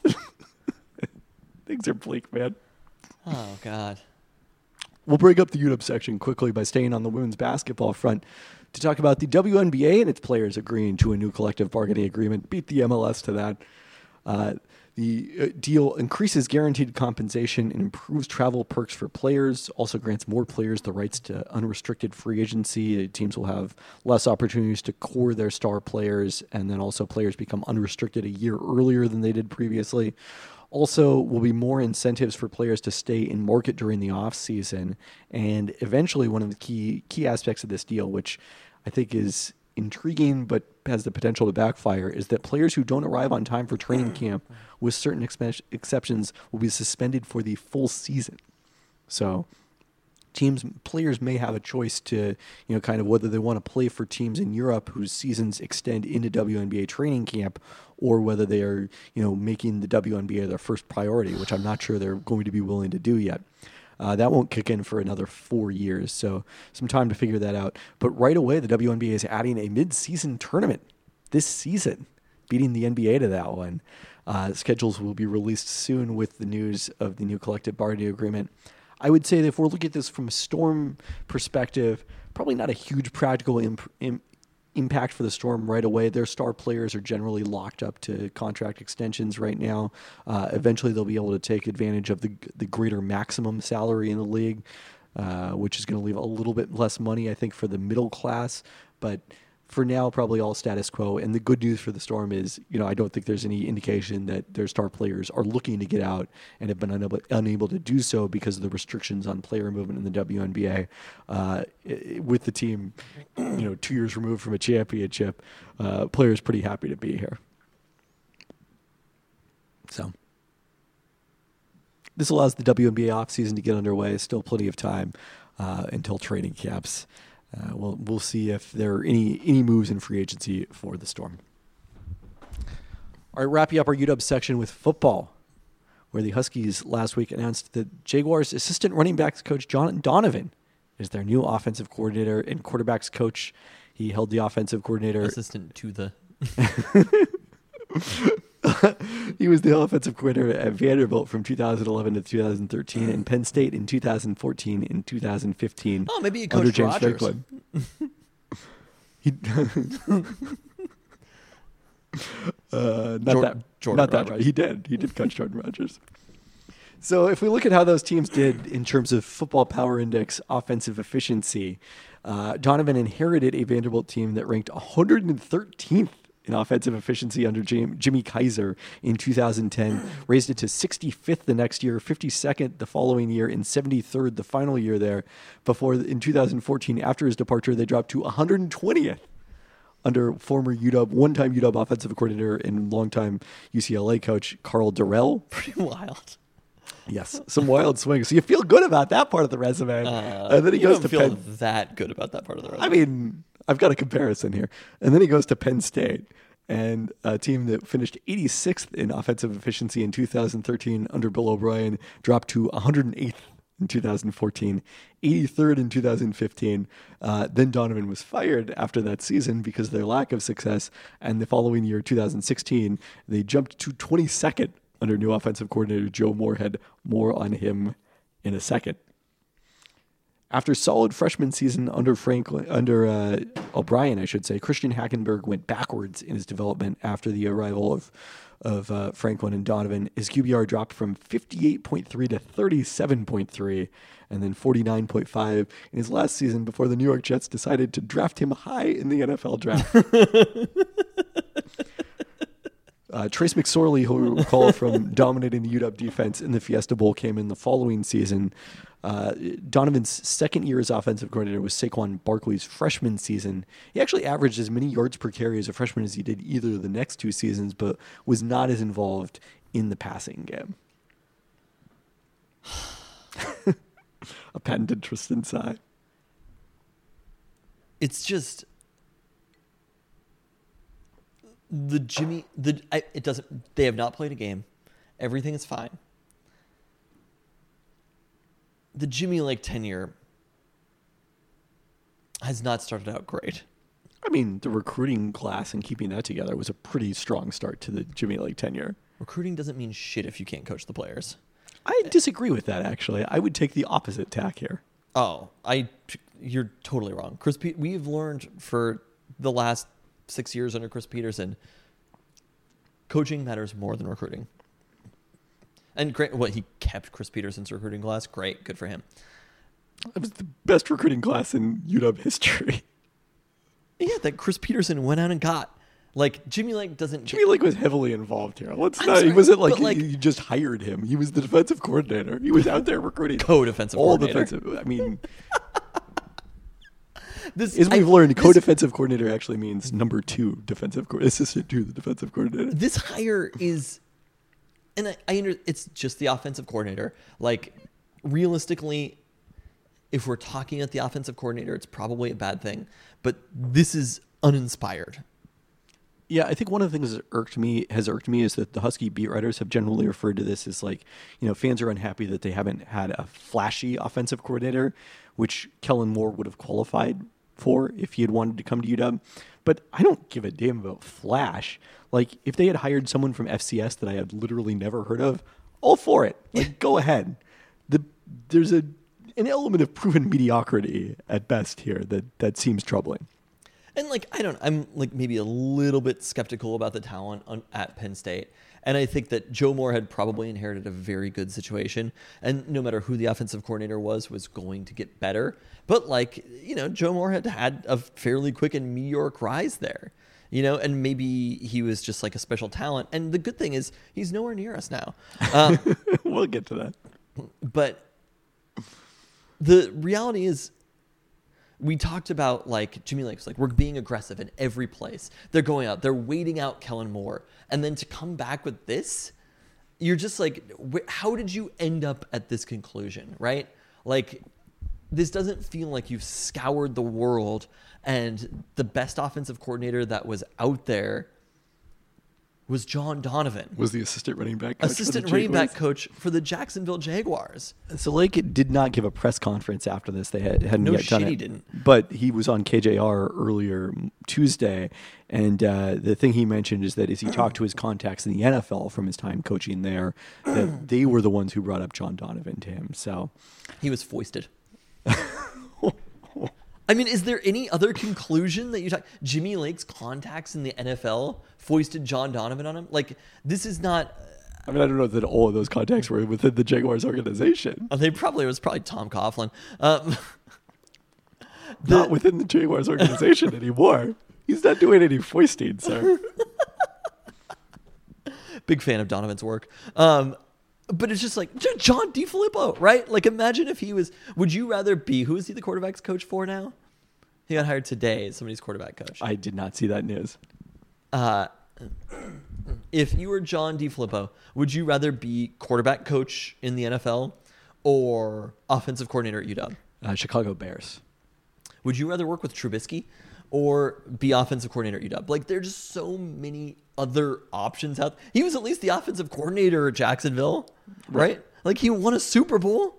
Things are bleak, man. Oh, God. We'll break up the U W section quickly by staying on the women's basketball front to talk about the W N B A and its players agreeing to a new collective bargaining agreement. Beat the M L S to that. Uh, the uh, deal increases guaranteed compensation and improves travel perks for players, also grants more players the rights to unrestricted free agency. Uh, teams will have less opportunities to core their star players, and then also players become unrestricted a year earlier than they did previously. Also, will be more incentives for players to stay in market during the off season, and eventually one of the key key aspects of this deal, which I think is intriguing but has the potential to backfire, is that players who don't arrive on time for training camp, with certain expe- exceptions, will be suspended for the full season. So teams, players may have a choice to, you know, kind of whether they want to play for teams in Europe whose seasons extend into W N B A training camp, or whether they are, you know, making the W N B A their first priority, which I'm not sure they're going to be willing to do yet. Uh, that won't kick in for another four years, so some time to figure that out. But right away, the W N B A is adding a mid-season tournament this season, beating the N B A to that one. Uh, schedules will be released soon with the news of the new collective bargaining agreement. I would say that if we're looking at this from a Storm perspective, probably not a huge practical imp- im- impact for the Storm right away. Their star players are generally locked up to contract extensions right now. Uh, eventually, they'll be able to take advantage of the the greater maximum salary in the league, uh, which is going to leave a little bit less money, I think, for the middle class. But for now, probably all status quo. And the good news for the Storm is, you know, I don't think there's any indication that their star players are looking to get out and have been unable, unable to do so because of the restrictions on player movement in the W N B A. Uh, with the team, you know, two years removed from a championship, uh, players pretty happy to be here. So this allows the W N B A offseason to get underway. Still plenty of time uh, until training camps. Uh, we'll we'll see if there are any any moves in free agency for the Storm. All right, wrapping up our U W section with football, where the Huskies last week announced that Jaguars assistant running backs coach John Donovan is their new offensive coordinator and quarterbacks coach. He held the offensive coordinator assistant to the. He was the offensive coordinator at Vanderbilt from two thousand eleven to two thousand thirteen, and Penn State in two thousand fourteen and two thousand fifteen. Oh, maybe he under coached James Rodgers. Franklin. he, uh, not Jor- that, Jordan not that Rodgers. right. He did. He did coach Jordan Rodgers. So if we look at how those teams did in terms of football power index offensive efficiency, uh, Donovan inherited a Vanderbilt team that ranked one hundred thirteenth in offensive efficiency under Jim, Jimmy Kaiser in two thousand ten, raised it to sixty-fifth the next year, fifty-second the following year, and seventy-third the final year there. Before, in two thousand fourteen, after his departure, they dropped to one hundred twentieth under former U W, one-time U W offensive coordinator and longtime U C L A coach Carl Durrell. Pretty wild. Yes, some wild swings. So you feel good about that part of the resume. Uh, and then he you goes don't to feel Penn. that good about that part of the resume. I mean, I've got a comparison here. And then he goes to Penn State, and a team that finished eighty-sixth in offensive efficiency in two thousand thirteen under Bill O'Brien dropped to one hundred eighth in two thousand fourteen, eighty-third in two thousand fifteen. Uh, then Donovan was fired after that season because of their lack of success. And the following year, two thousand sixteen, they jumped to twenty-second under new offensive coordinator Joe Moorhead. More on him in a second. After solid freshman season under Franklin, under uh, O'Brien, I should say, Christian Hackenberg went backwards in his development after the arrival of of uh, Franklin and Donovan. His Q B R dropped from fifty-eight point three to thirty-seven point three, and then forty-nine point five in his last season before the New York Jets decided to draft him high in the N F L draft. Uh, Trace McSorley, who we recall from dominating the U W defense in the Fiesta Bowl, came in the following season. Uh, Donovan's second year as offensive coordinator was Saquon Barkley's freshman season. He actually averaged as many yards per carry as a freshman as he did either of the next two seasons, but was not as involved in the passing game. A patented Tristan sigh. It's just the Jimmy. The I, it doesn't. They have not played a game. Everything is fine. The Jimmy Lake tenure has not started out great. I mean, the recruiting class and keeping that together was a pretty strong start to the Jimmy Lake tenure. Recruiting doesn't mean shit if you can't coach the players. I disagree with that, actually. I would take the opposite tack here. Oh, I, you're totally wrong. Chris, Pe- we've learned for the last six years under Chris Peterson, coaching matters more than recruiting. And great, what he kept Chris Peterson's recruiting class. Great, good for him. It was the best recruiting class in U W history. Yeah, that Chris Peterson went out and got. Like Jimmy Lake doesn't. Jimmy Lake was heavily involved here. Let's I'm not. sorry, he wasn't like, but, like- you just hired him. He was the defensive coordinator. He was out there recruiting Co-defensive all coordinator. defensive. I mean, This, as we've I- learned, this- co-defensive coordinator actually means number two defensive co- assistant to the defensive coordinator. This hire is, and I, I under, it's just the offensive coordinator. Like, realistically, if we're talking at the offensive coordinator, it's probably a bad thing. But this is uninspired. Yeah, I think one of the things that irked me has irked me is that the Husky beat writers have generally referred to this as like, you know, fans are unhappy that they haven't had a flashy offensive coordinator, which Kellen Moore would have qualified for if he had wanted to come to U W. But I don't give a damn about Flash. Like, if they had hired someone from F C S that I had literally never heard of, all for it. Like, go ahead. The there's a an element of proven mediocrity at best here that that seems troubling. And like, I don't, I'm like maybe a little bit skeptical about the talent on, at Penn State. And I think that Joe Moorhead probably inherited a very good situation. And no matter who the offensive coordinator was, was going to get better. But like, you know, Joe Moorhead had a fairly quick and meteoric rise there, you know, and maybe he was just like a special talent. And the good thing is he's nowhere near us now. Um, we'll get to that. But the reality is, we talked about like Jimmy Lake's like we're being aggressive in every place. They're going out, they're waiting out Kellen Moore, and then to come back with this, you're just like, wh- how did you end up at this conclusion, right? Like, this doesn't feel like you've scoured the world, and the best offensive coordinator that was out there was John Donovan, Was the assistant running back coach assistant for the running back Jaguars? coach for the Jacksonville Jaguars. So Lake did not give a press conference after this. They had, hadn't No yet done shit, it. he didn't. But he was on K J R earlier Tuesday, and uh, the thing he mentioned is that as he talked to his contacts in the N F L from his time coaching there, that they were the ones who brought up John Donovan to him. So He was foisted. I mean, is there any other conclusion that you talk? Jimmy Lake's contacts in the N F L foisted John Donovan on him? Like, this is not. I mean, I don't know that all of those contacts were within the Jaguars organization. Oh, they probably it was probably Tom Coughlin. Um, the- Not within the Jaguars organization anymore. He's not doing any foisting, sir. Big fan of Donovan's work. Um, but it's just like J- John DeFilippo, right? Like, imagine if he was. Would you rather be? Who is he the quarterback's coach for now? He got hired today as somebody's quarterback coach. I did not see that news. Uh, if you were John DeFilippo, would you rather be quarterback coach in the N F L or offensive coordinator at U W? Uh, Chicago Bears. Would you rather work with Trubisky or be offensive coordinator at U W? Like, there's just so many other options out. He was at least the offensive coordinator at Jacksonville, right? Like, he won a Super Bowl.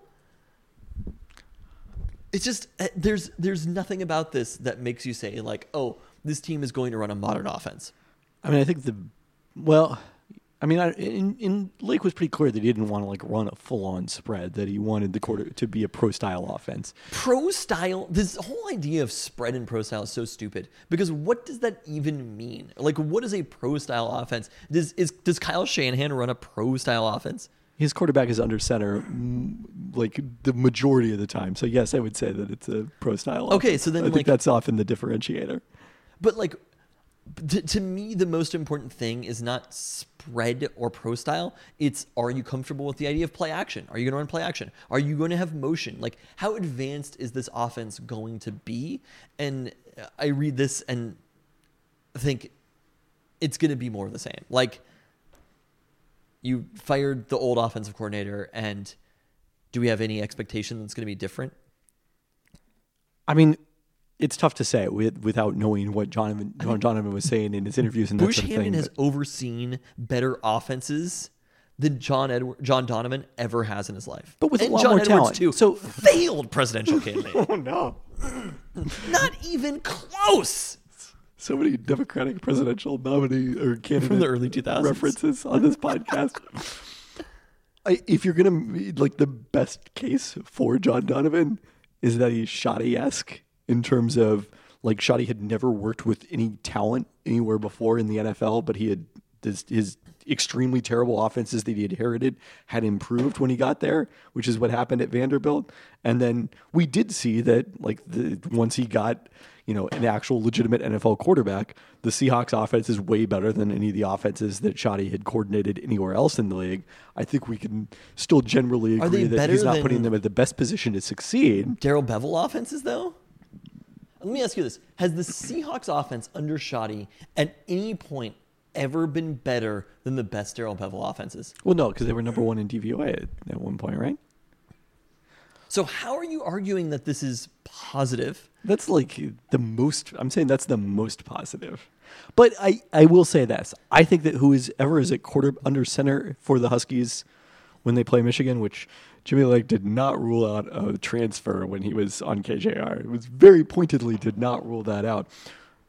It's just uh, there's there's nothing about this that makes you say like, oh, this team is going to run a modern offense. I mean, I think the, well, I mean, I, in, in Lake was pretty clear that he didn't want to like run a full-on spread. That he wanted the quarter to be a pro-style offense. Pro style, this whole idea of spread and pro style is so stupid because what does that even mean? Like, what is a pro style offense? Does is does Kyle Shanahan run a pro style offense? His quarterback is under center, mm, like the majority of the time. So yes, I would say that it's a pro-style. Okay, offense. so then, I think like- that's often the differentiator. But like, to, to me, the most important thing is not spread or pro style. It's, are you comfortable with the idea of play action? Are you going to run play action? Are you going to have motion? Like, how advanced is this offense going to be? And I read this and think it's going to be more of the same. Like, you fired the old offensive coordinator, and do we have any expectation that's going to be different? I mean, it's tough to say with, without knowing what John, John Donovan was saying in his interviews and that Bush sort of Hampton thing. has but- overseen better offenses than John Edward, John Donovan ever has in his life. But with a and lot John more Edwards talent. too. So- failed presidential candidate. Oh no! Not even close. So many Democratic presidential nominee or candidate From the early two thousands. references on this podcast. I, if you're gonna like the best case for John Donovan is that he's Shoddy-esque in terms of like Shoddy had never worked with any talent anywhere before in the N F L, but he had his, his extremely terrible offenses that he inherited had improved when he got there, which is what happened at Vanderbilt. And then we did see that like the, once he got, you know, an actual legitimate N F L quarterback, the Seahawks offense is way better than any of the offenses that Shoddy had coordinated anywhere else in the league. I think we can still generally Are they agree that better he's not than- putting them at the best position to succeed. Daryl Bevel offenses, though? Let me ask you this. Has the Seahawks offense under Shoddy at any point ever been better than the best Daryl Bevel offenses? Well, no, because they were number one in D V O A at, at one point, right? So how are you arguing that this is positive? That's like the most, I'm saying that's the most positive. But I, I will say this. I think that who is ever is at quarter under center for the Huskies when they play Michigan, which Jimmy Lake did not rule out a transfer when he was on K J R. It was very pointedly did not rule that out.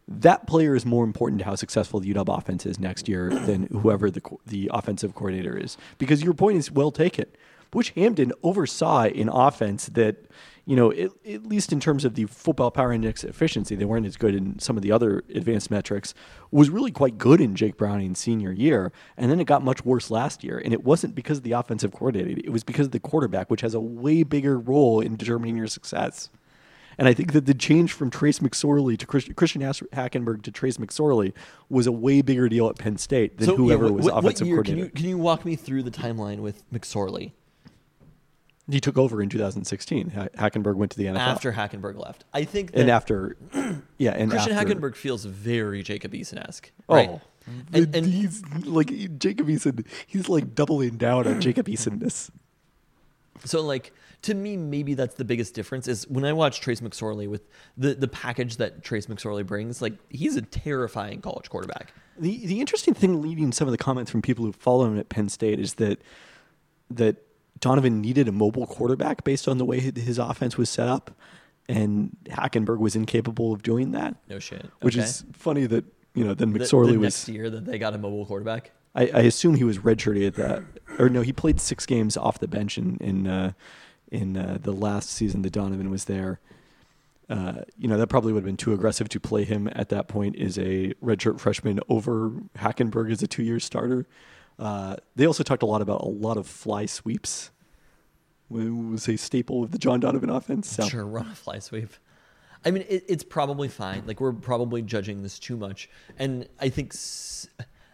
that player is more important to how successful the U W offense is next year than whoever the co- the offensive coordinator is. Because your point is well taken. Butch Hamden oversaw an offense that, you know, it, at least in terms of the football power index efficiency, they weren't as good in some of the other advanced metrics, was really quite good in Jake Browning's senior year. And then it got much worse last year. And it wasn't because of the offensive coordinator. It was because of the quarterback, which has a way bigger role in determining your success. And I think that the change from Trace McSorley to Christian, Christian Hackenberg to Trace McSorley was a way bigger deal at Penn State than So, whoever yeah, what, was what, offensive what year, coordinator. Can you, can you walk me through the timeline with McSorley? He took over in two thousand sixteen. Ha- Hackenberg went to the N F L. After Hackenberg left. I think that and after, yeah, and Christian after, Hackenberg feels very Jacob Eason-esque. Oh, Right? And, and, and he's like Jacob Eason. He's like doubling down on Jacob Eason-ness. so, like, to me, maybe that's the biggest difference is when I watch Trace McSorley with the, the package that Trace McSorley brings, like, he's a terrifying college quarterback. The the interesting thing leading some of the comments from people who follow him at Penn State is that that Donovan needed a mobile quarterback based on the way his offense was set up, and Hackenberg was incapable of doing that. No shit. Which Okay. is funny that, you know, then The- McSorley the was. next year that they got a mobile quarterback. I, I assume he was redshirted at that, or no, he played six games off the bench in in uh, in uh, the last season that Donovan was there. Uh, you know, that probably would have been too aggressive to play him at that point as a redshirt freshman over Hackenberg as a two-year starter. Uh, they also talked a lot about a lot of fly sweeps. It was a staple of the John Donovan offense. So. Sure, run a fly sweep. I mean, it, it's probably fine. Like, we're probably judging this too much. And I think s-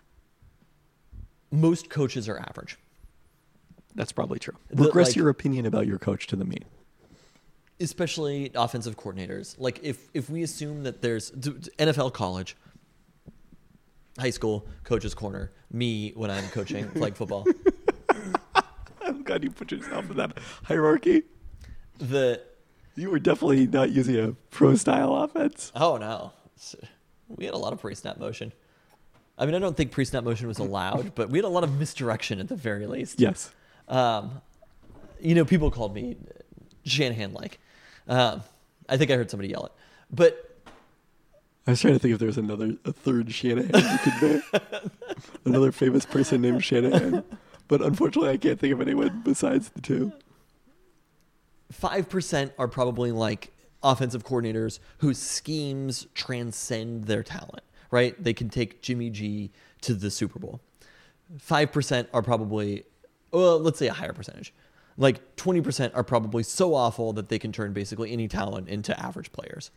most coaches are average. That's probably true. The- Regress like- your opinion about your coach to the mean. Especially offensive coordinators. Like, if, if we assume that there's d- d- N F L, college, high school, coach's corner, me when I'm coaching flag football. I'm glad you put yourself in that hierarchy. The You were definitely not using a pro-style offense. Oh, no. We had a lot of pre-snap motion. I mean, I don't think pre-snap motion was allowed, but we had a lot of misdirection at the very least. Yes. Um, you know, people called me Shanahan-like. Um, I think I heard somebody yell it. But I was trying to think if there was another, a third Shanahan you could name. Another famous person named Shanahan. But unfortunately, I can't think of anyone besides the two. five percent are probably like offensive coordinators whose schemes transcend their talent, right? They can take Jimmy G to the Super Bowl. five percent are probably, well, let's say a higher percentage. Like twenty percent are probably so awful that they can turn basically any talent into average players.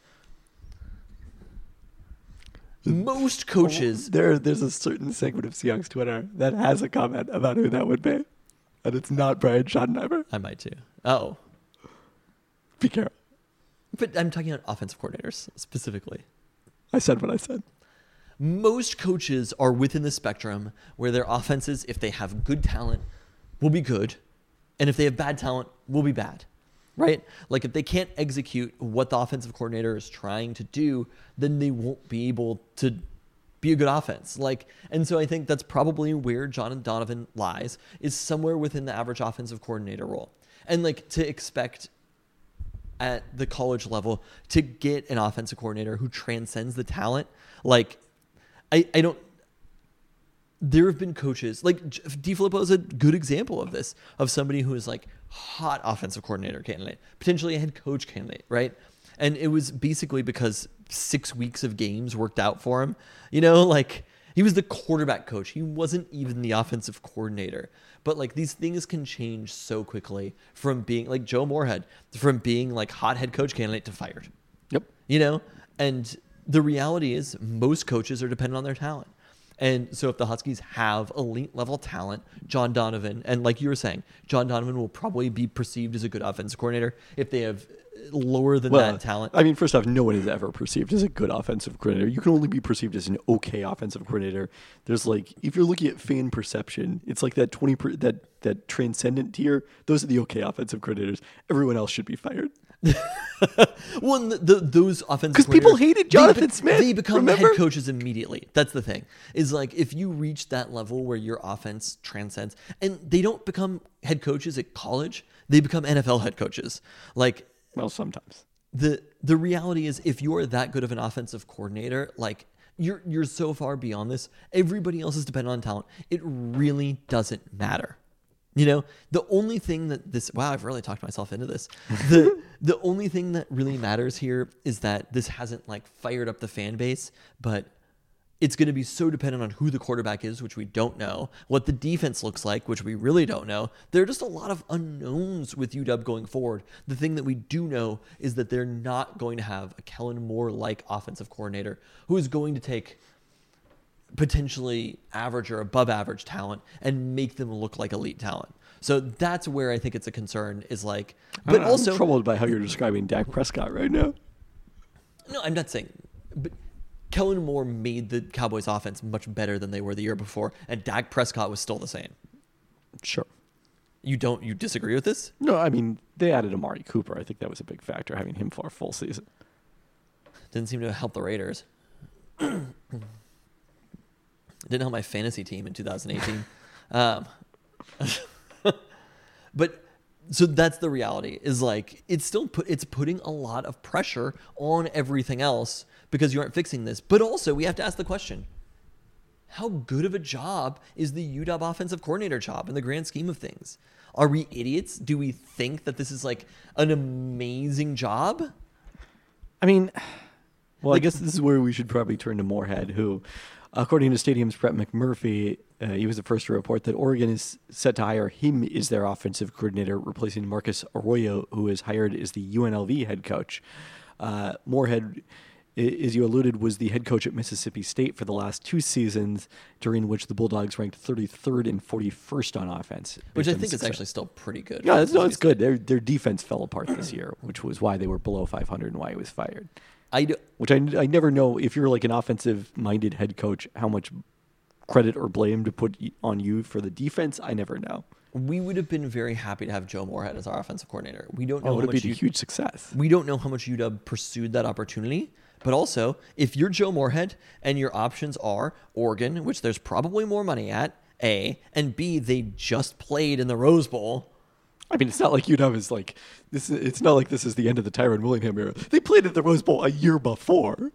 Most coaches, There, there's a certain segment of Seahawks Twitter that has a comment about who that would be. And it's not Brian Schottenheimer. I might too. Oh, Be careful. but I'm talking about offensive coordinators specifically. I said what I said. Most coaches are within the spectrum where their offenses, if they have good talent, will be good. And if they have bad talent, will be bad. Right? Like if they can't execute what the offensive coordinator is trying to do, then they won't be able to be a good offense. Like, and so I think that's probably where John Donovan lies, is somewhere within the average offensive coordinator role. And like to expect at the college level to get an offensive coordinator who transcends the talent, like I, I don't, there have been coaches, like DeFilippo is a good example of this, of somebody who is like hot offensive coordinator candidate, potentially a head coach candidate, right? And it was basically because six weeks of games worked out for him. You know, like he was the quarterback coach. He wasn't even the offensive coordinator. But like these things can change so quickly from being like Joe Moorhead, from being like hot head coach candidate to fired. Yep. You know, and the reality is most coaches are dependent on their talent. And so if the Huskies have elite level talent, John Donovan, and like you were saying, John Donovan will probably be perceived as a good offensive coordinator. If they have lower than Well, that talent. I mean, first off, no one is ever perceived as a good offensive coordinator. You can only be perceived as an okay offensive coordinator. There's like, if you're looking at fan perception, it's like that twenty per, that that transcendent tier. Those are the okay offensive coordinators. Everyone else should be fired. Well, the, the, those offensive 'Cause people coordinators, hated they Jonathan be- Smith, They become remember? head coaches immediately. That's the thing. Is like if you reach that level where your offense transcends, and they don't become head coaches at college, they become N F L head coaches. Like Well, sometimes. the the reality is, if you're that good of an offensive coordinator, like you're you're so far beyond this. Everybody else is dependent on talent. It really doesn't matter. You know, the only thing that this wow, I've really talked myself into this. The the only thing that really matters here is that this hasn't like fired up the fan base, but it's going to be so dependent on who the quarterback is, which we don't know, what the defense looks like, which we really don't know. There are just a lot of unknowns with U W going forward. The thing that we do know is that they're not going to have a Kellen Moore-like offensive coordinator who is going to take potentially average or above average talent and make them look like elite talent. So that's where I think it's a concern is like, but I'm also troubled by how you're describing Dak Prescott right now. No, I'm not saying, but Kellen Moore made the Cowboys offense much better than they were the year before, and Dak Prescott was still the same. Sure. You don't, you disagree with this? No, I mean, they added Amari Cooper. I think that was a big factor, having him for a full season. Didn't seem to help the Raiders. Didn't help my fantasy team in two thousand eighteen. um, but so that's the reality is like, it's still put, it's putting a lot of pressure on everything else because you aren't fixing this. But also we have to ask the question, how good of a job is the U W offensive coordinator job in the grand scheme of things? Are we idiots? Do we think that this is like an amazing job? I mean, well, Like- I guess this is where we should probably turn to Moorhead, who, according to Stadium's Brett McMurphy, uh, he was the first to report that Oregon is set to hire him as their offensive coordinator, replacing Marcus Arroyo, who is hired as the U N L V head coach. Uh, Moorhead, i- as you alluded, was the head coach at Mississippi State for the last two seasons, during which the Bulldogs ranked thirty-third and forty-first on offense. Which based I on the think is success. actually still pretty good. Yeah, it's, no, it's good. Their their defense fell apart this year, which was why they were below five hundred and why he was fired. I do, Which I, I never know, if you're like an offensive-minded head coach, how much credit or blame to put y- on you for the defense. I never know. we would have been very happy to have Joe Moorhead as our offensive coordinator. We don't know Oh, how would much it be a you, huge success? we don't know how much U W pursued that opportunity. But also, if you're Joe Moorhead and your options are Oregon, which there's probably more money at, A, and B, they just played in the Rose Bowl. I mean, it's not like U W is like this. Is, it's not like this is the end of the Tyron Willingham era. They played at the Rose Bowl a year before.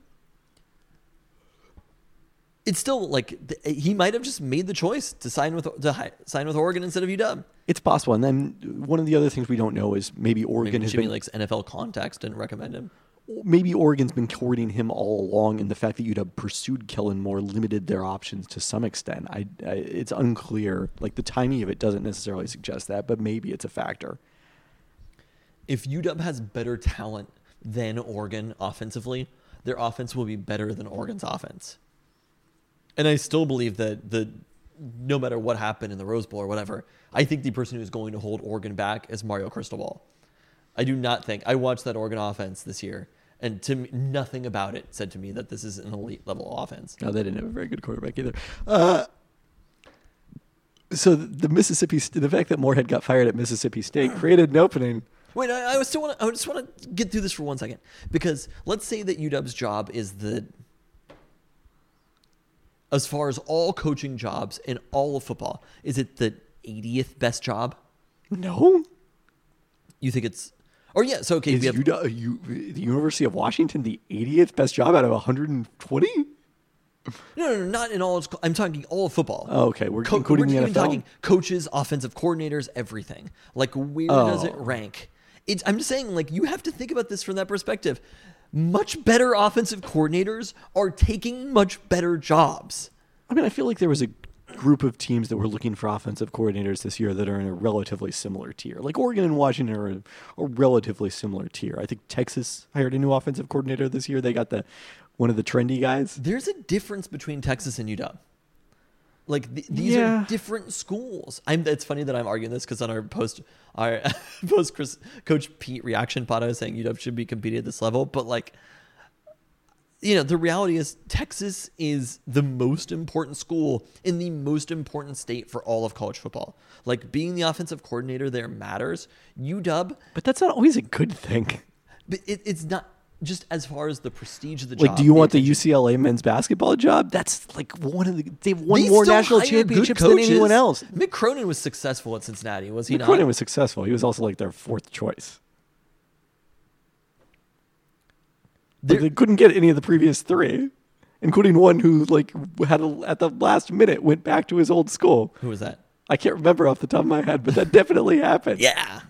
It's still like th- he might have just made the choice to sign with to hi- sign with Oregon instead of U W. It's possible. And then one of the other things we don't know is maybe Oregon Maybe has Jimmy been Lake's N F L contacts didn't recommend him. maybe Oregon's been courting him all along, and the fact that U W pursued Kellen Moore limited their options to some extent. I, I, it's unclear. Like the timing of it doesn't necessarily suggest that, but maybe it's a factor. If U W has better talent than Oregon offensively, their offense will be better than Oregon's offense. And I still believe that the no matter what happened in the Rose Bowl or whatever, I think the person who's going to hold Oregon back is Mario Cristobal. I do not think I watched that Oregon offense this year, and to me, nothing about it said to me that this is an elite level offense. No, they didn't have a very good quarterback either. Uh, so the, the Mississippi, St- the fact that Moorhead got fired at Mississippi State created an opening. Wait, I, I still want to. I just want to get through this for one second, because let's say that U W's job is the, as far as all coaching jobs in all of football, is it the eightieth best job? No, You think it's, or yeah, so okay, is we have U W, U, the University of Washington the eightieth best job out of one hundred twenty? no, no, no, not in all. Of, I'm talking all of football. Oh, okay, we're Co- including we're the even N F L. talking coaches, offensive coordinators, everything. Like, where does it Oh. rank? It's, I'm just saying, like, you have to think about this from that perspective. Much better offensive coordinators are taking much better jobs. I mean, I feel like there was a group of teams that were looking for offensive coordinators this year that are in a relatively similar tier. Like Oregon and Washington are a, a relatively similar tier. I think Texas hired a new offensive coordinator this year. They got the one of the trendy guys. There's a difference between Texas and U W. Like th- these Yeah. are different schools. I'm. It's funny that I'm arguing this because on our post, our post Chris, Coach Pete reaction pod, I was saying U W should be competing at this level, but like, you know, the reality is Texas is the most important school in the most important state for all of college football. Like being the offensive coordinator there matters. U W, But that's not always a good thing. but it, it's not just as far as the prestige of the Like, job. do you want the attention. U C L A men's basketball job? That's like one of the. They've won They more still national hire good championships than coaches. anyone else. Mick Cronin was successful at Cincinnati, was he McCrory not? was successful. He was also like their fourth choice. Like, they couldn't get any of the previous three, including one who like had a, at the last minute went back to his old school. Who was that? I can't remember off the top of my head, but that definitely happened. Yeah.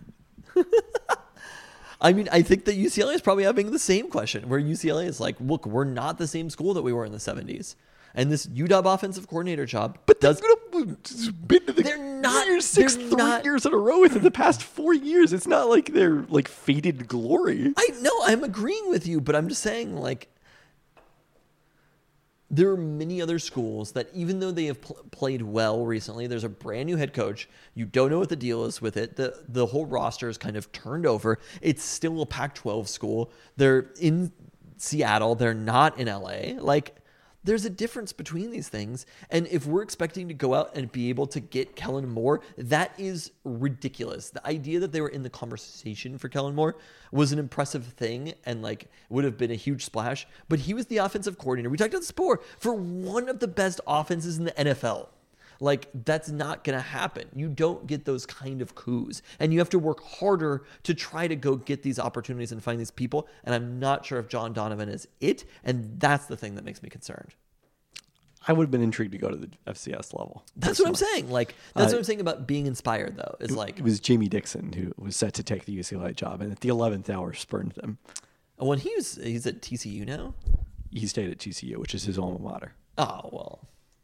I mean, I think that U C L A is probably having the same question, where U C L A is like, look, we're not the same school that we were in the seventies. And this U W offensive coordinator job But does... they've been to the They're not- Year six they're three not- years in a row within the past four years. It's not like they're like faded glory. I know, I'm agreeing with you, but I'm just saying, like, there are many other schools that, even though they have pl- played well recently, there's a brand new head coach. You don't know what the deal is with it. The the whole roster is kind of turned over. It's still a Pac twelve school. They're in Seattle. They're not in L A. Like, there's a difference between these things. And if we're expecting to go out and be able to get Kellen Moore, that is ridiculous. The idea that they were in the conversation for Kellen Moore was an impressive thing and like would have been a huge splash. But he was the offensive coordinator. We talked about this before, for one of the best offenses in the N F L. Like, that's not going to happen. You don't get those kind of coups. And you have to work harder to try to go get these opportunities and find these people. And I'm not sure if John Donovan is it. And that's the thing that makes me concerned. I would have been intrigued to go to the F C S level. That's what I'm personally. saying. Like, that's Uh, what I'm saying about being inspired, though, is like, It was Jamie Dixon who was set to take the U C L A job, and at the eleventh hour spurned them. when he was, he's at T C U now. He stayed at T C U, which is his alma mater. Oh, well.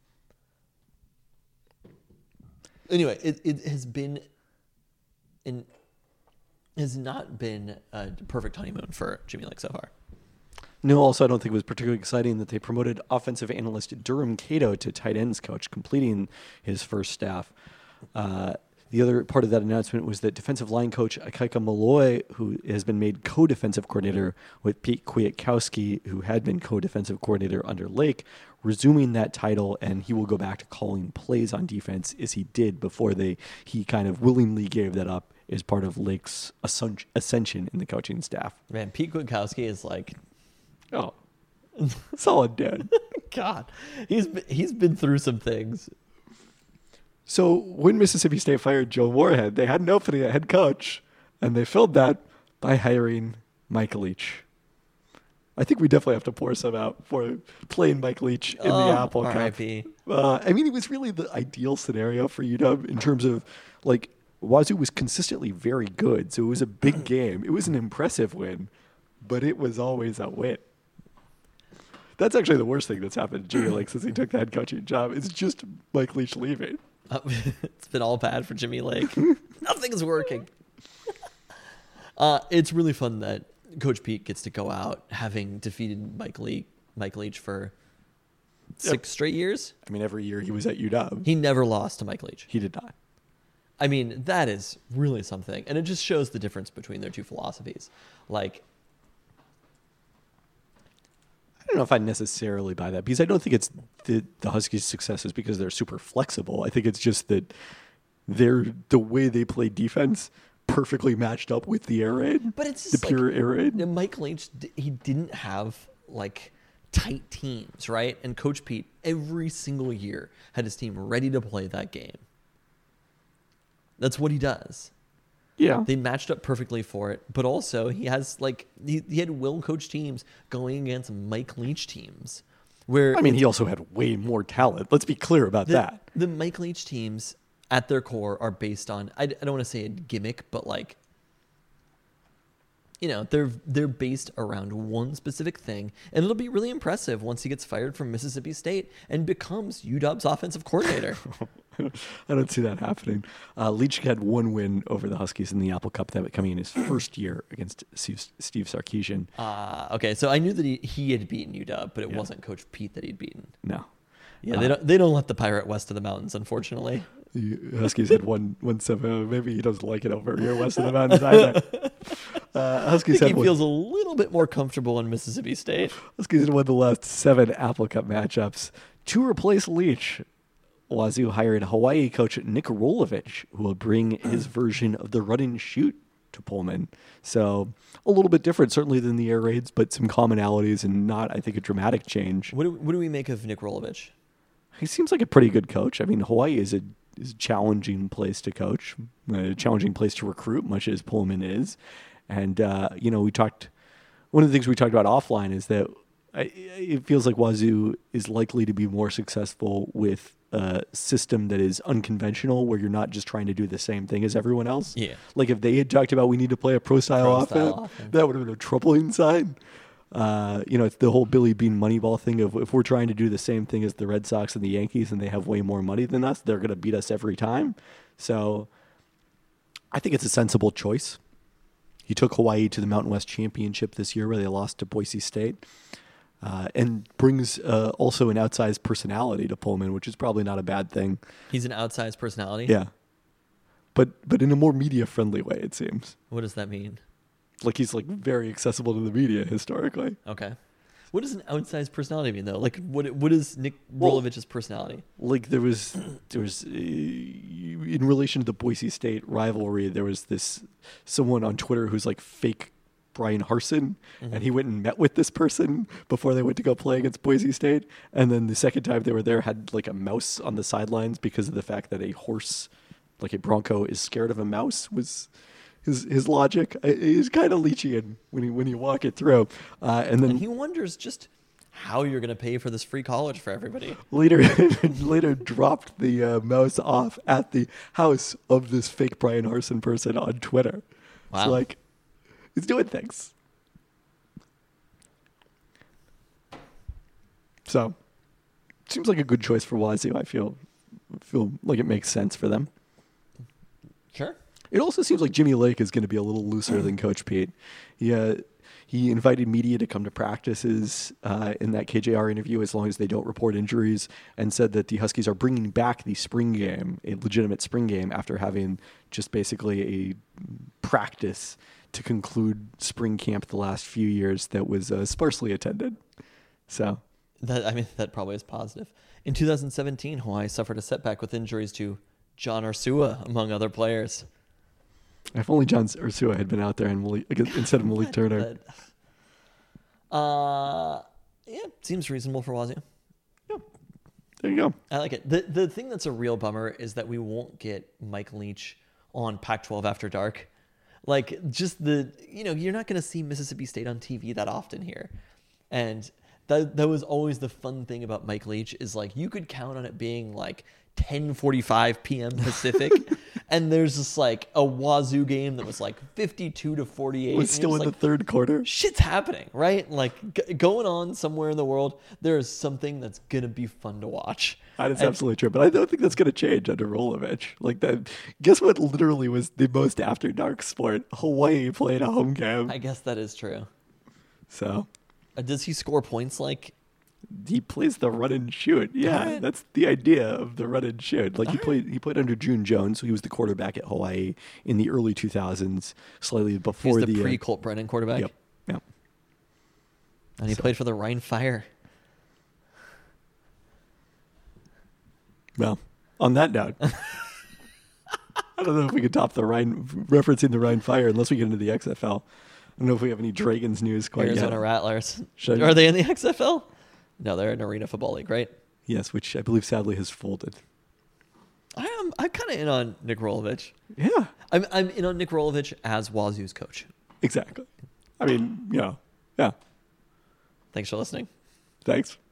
Anyway, it, it has been, in, has not been a perfect honeymoon for Jimmy Lake so far. No, also, I don't think it was particularly exciting that they promoted offensive analyst Durham Cato to tight ends coach, completing his first staff. Uh, the other part of that announcement was that defensive line coach Akaika Malloy, who has been made co-defensive coordinator with Pete Kwiatkowski, who had been co-defensive coordinator under Lake, resuming that title, and he will go back to calling plays on defense as he did before they he kind of willingly gave that up as part of Lake's ascen- ascension in the coaching staff. Man, Pete Kwiatkowski is like, Oh, solid dude. God, he's been, he's been through some things. So when Mississippi State fired Joe Moorhead, they had an opening at head coach, and they filled that by hiring Mike Leach. I think we definitely have to pour some out for playing Mike Leach in Oh, the Apple R I Cup. P. Uh, I mean, it was really the ideal scenario for U W in terms of, like, Wazoo was consistently very good, so it was a big game. It was an impressive win, but it was always a win. That's actually the worst thing that's happened to Jimmy Lake since he took the head coaching job. It's just Mike Leach leaving. Uh, it's been all bad for Jimmy Lake. Nothing's working. Uh, it's really fun that Coach Pete gets to go out having defeated Mike Leach, Mike Leach for six Yep. straight years. I mean, every year he was at U W. He never lost to Mike Leach. He did not. I mean, that is really something. And it just shows the difference between their two philosophies. Like, I don't know if I necessarily buy that because I don't think it's the, the Huskies' success is because they're super flexible. I think it's just that they're the way they play defense perfectly matched up with the air raid. but it's the just pure like, air raid. Mike Leach, d- he didn't have like tight teams, right? And Coach Pete, every single year, had his team ready to play that game. That's what he does. Yeah. They matched up perfectly for it, but also he has like he, he had well coached teams going against Mike Leach teams, where I mean, he also had way more talent. Let's be clear about the, that. the Mike Leach teams at their core are based on I, I don't want to say a gimmick, but like you know they're they're based around one specific thing, and it'll be really impressive once he gets fired from Mississippi State and becomes U W's offensive coordinator. I don't see that happening. Uh, Leach had one win over the Huskies in the Apple Cup, that coming in his first year against Steve, Steve Sarkisian. Uh, okay, so I knew that he, he had beaten U W, but it Yeah. wasn't Coach Pete that he'd beaten. No. Yeah, they don't they don't let the pirate west of the mountains, unfortunately. The Huskies had one one seven. Maybe he doesn't like it over here west of the mountains either. Uh, I Huskies think had he one, feels a little bit more comfortable in Mississippi State. Huskies had won the last seven Apple Cup matchups. To replace Leach, Wazoo hired Hawaii coach Nick Rolovich, who will bring his version of the run and shoot to Pullman. So a little bit different, certainly, than the air raids, but some commonalities and not, I think, a dramatic change. What do, what do we make of Nick Rolovich? He seems like a pretty good coach. I mean, Hawaii is a is a challenging place to coach, a challenging place to recruit, much as Pullman is. And, uh, you know, we talked one of the things we talked about offline is that I, it feels like Wazoo is likely to be more successful with a system that is unconventional, where you're not just trying to do the same thing as everyone else. Yeah. Like if they had talked about we need to play a pro style Pro offense, style offense. that would have been a troubling sign. Uh, you know, it's the whole Billy Bean Moneyball thing of if we're trying to do the same thing as the Red Sox and the Yankees and they have way more money than us, they're going to beat us every time. So I think it's a sensible choice. He took Hawaii to the Mountain West Championship this year where they lost to Boise State. Uh, and brings uh, also an outsized personality to Pullman, which is probably not a bad thing. He's an outsized personality. Yeah. But but in a more media-friendly way, it seems. What does that mean? Like he's like very accessible to the media historically. Okay. What does an outsized personality mean though? Like what what is Nick Well- Rolovich's personality? Like there was there was uh, in relation to the Boise State rivalry, there was this someone on Twitter who's like fake Brian Harson, and he went and met with this person before they went to go play against Boise State. And then the second time they were there, had like a mouse on the sidelines because of the fact that a horse, like a bronco, is scared of a mouse. Was his his logic? Uh, He's kind of Leachian when you when you walk it through. Uh, and then And he wonders just how you're going to pay for this free college for everybody. later later dropped the uh, mouse off at the house of this fake Brian Harson person on Twitter. Wow. So like, he's doing things. So, seems like a good choice for Wazoo. I feel feel like it makes sense for them. Sure. It also seems like Jimmy Lake is going to be a little looser than Coach Pete. He uh, he invited media to come to practices uh, in that K J R interview as long as they don't report injuries, and said that the Huskies are bringing back the spring game, a legitimate spring game, after having just basically a practice to conclude spring camp the last few years that was uh, sparsely attended. So That I mean that probably is positive. In two thousand seventeen, Hawaii suffered a setback with injuries to John Ursua, among other players. if only John Ursua had been out there and Malik, instead of Malik Turner. But, uh, yeah, seems reasonable for Wazoo. There you go. I like it. The the thing that's a real bummer is that we won't get Mike Leach on Pac twelve After Dark. Like, just the, you know, you're not going to see Mississippi State on T V that often here. And that that was always the fun thing about Mike Leach, is like you could count on it being like ten forty-five p.m. Pacific, and there's just like a Wazoo game that was like fifty-two to forty-eight. It was and still you're in just the like, third quarter. shit's happening, right? Like g- going on somewhere in the world, there is something that's gonna be fun to watch. That is And absolutely true, but I don't think that's going to change under Rolovich. Like that, guess what? Literally was the most after dark sport. Hawaii played a home game, I guess that is true. so Uh, does he score points like? he plays the run and shoot. Yeah, Alright. that's the idea of the run and shoot. Like he Alright. played, he played under June Jones, who he was the quarterback at Hawaii in the early two thousands, slightly He's before the, the, uh, pre Colt Brennan quarterback, Yep, yep. and he So- played for the Rhine Fire. Well, on that note, I don't know if we can top the Rhine referencing the Rhine Fire unless we get into the X F L. I don't know if we have any Dragons news quite Arizona yet. Rattlers. Should- Are they in the X F L? No, they're in Arena Football League, right? Yes, which I believe sadly has folded. I am. I'm kind of in on Nick Rolovich. Yeah, I'm. I'm in on Nick Rolovich as Wazoo's coach. exactly. I mean, you know, yeah. Thanks for listening. Thanks.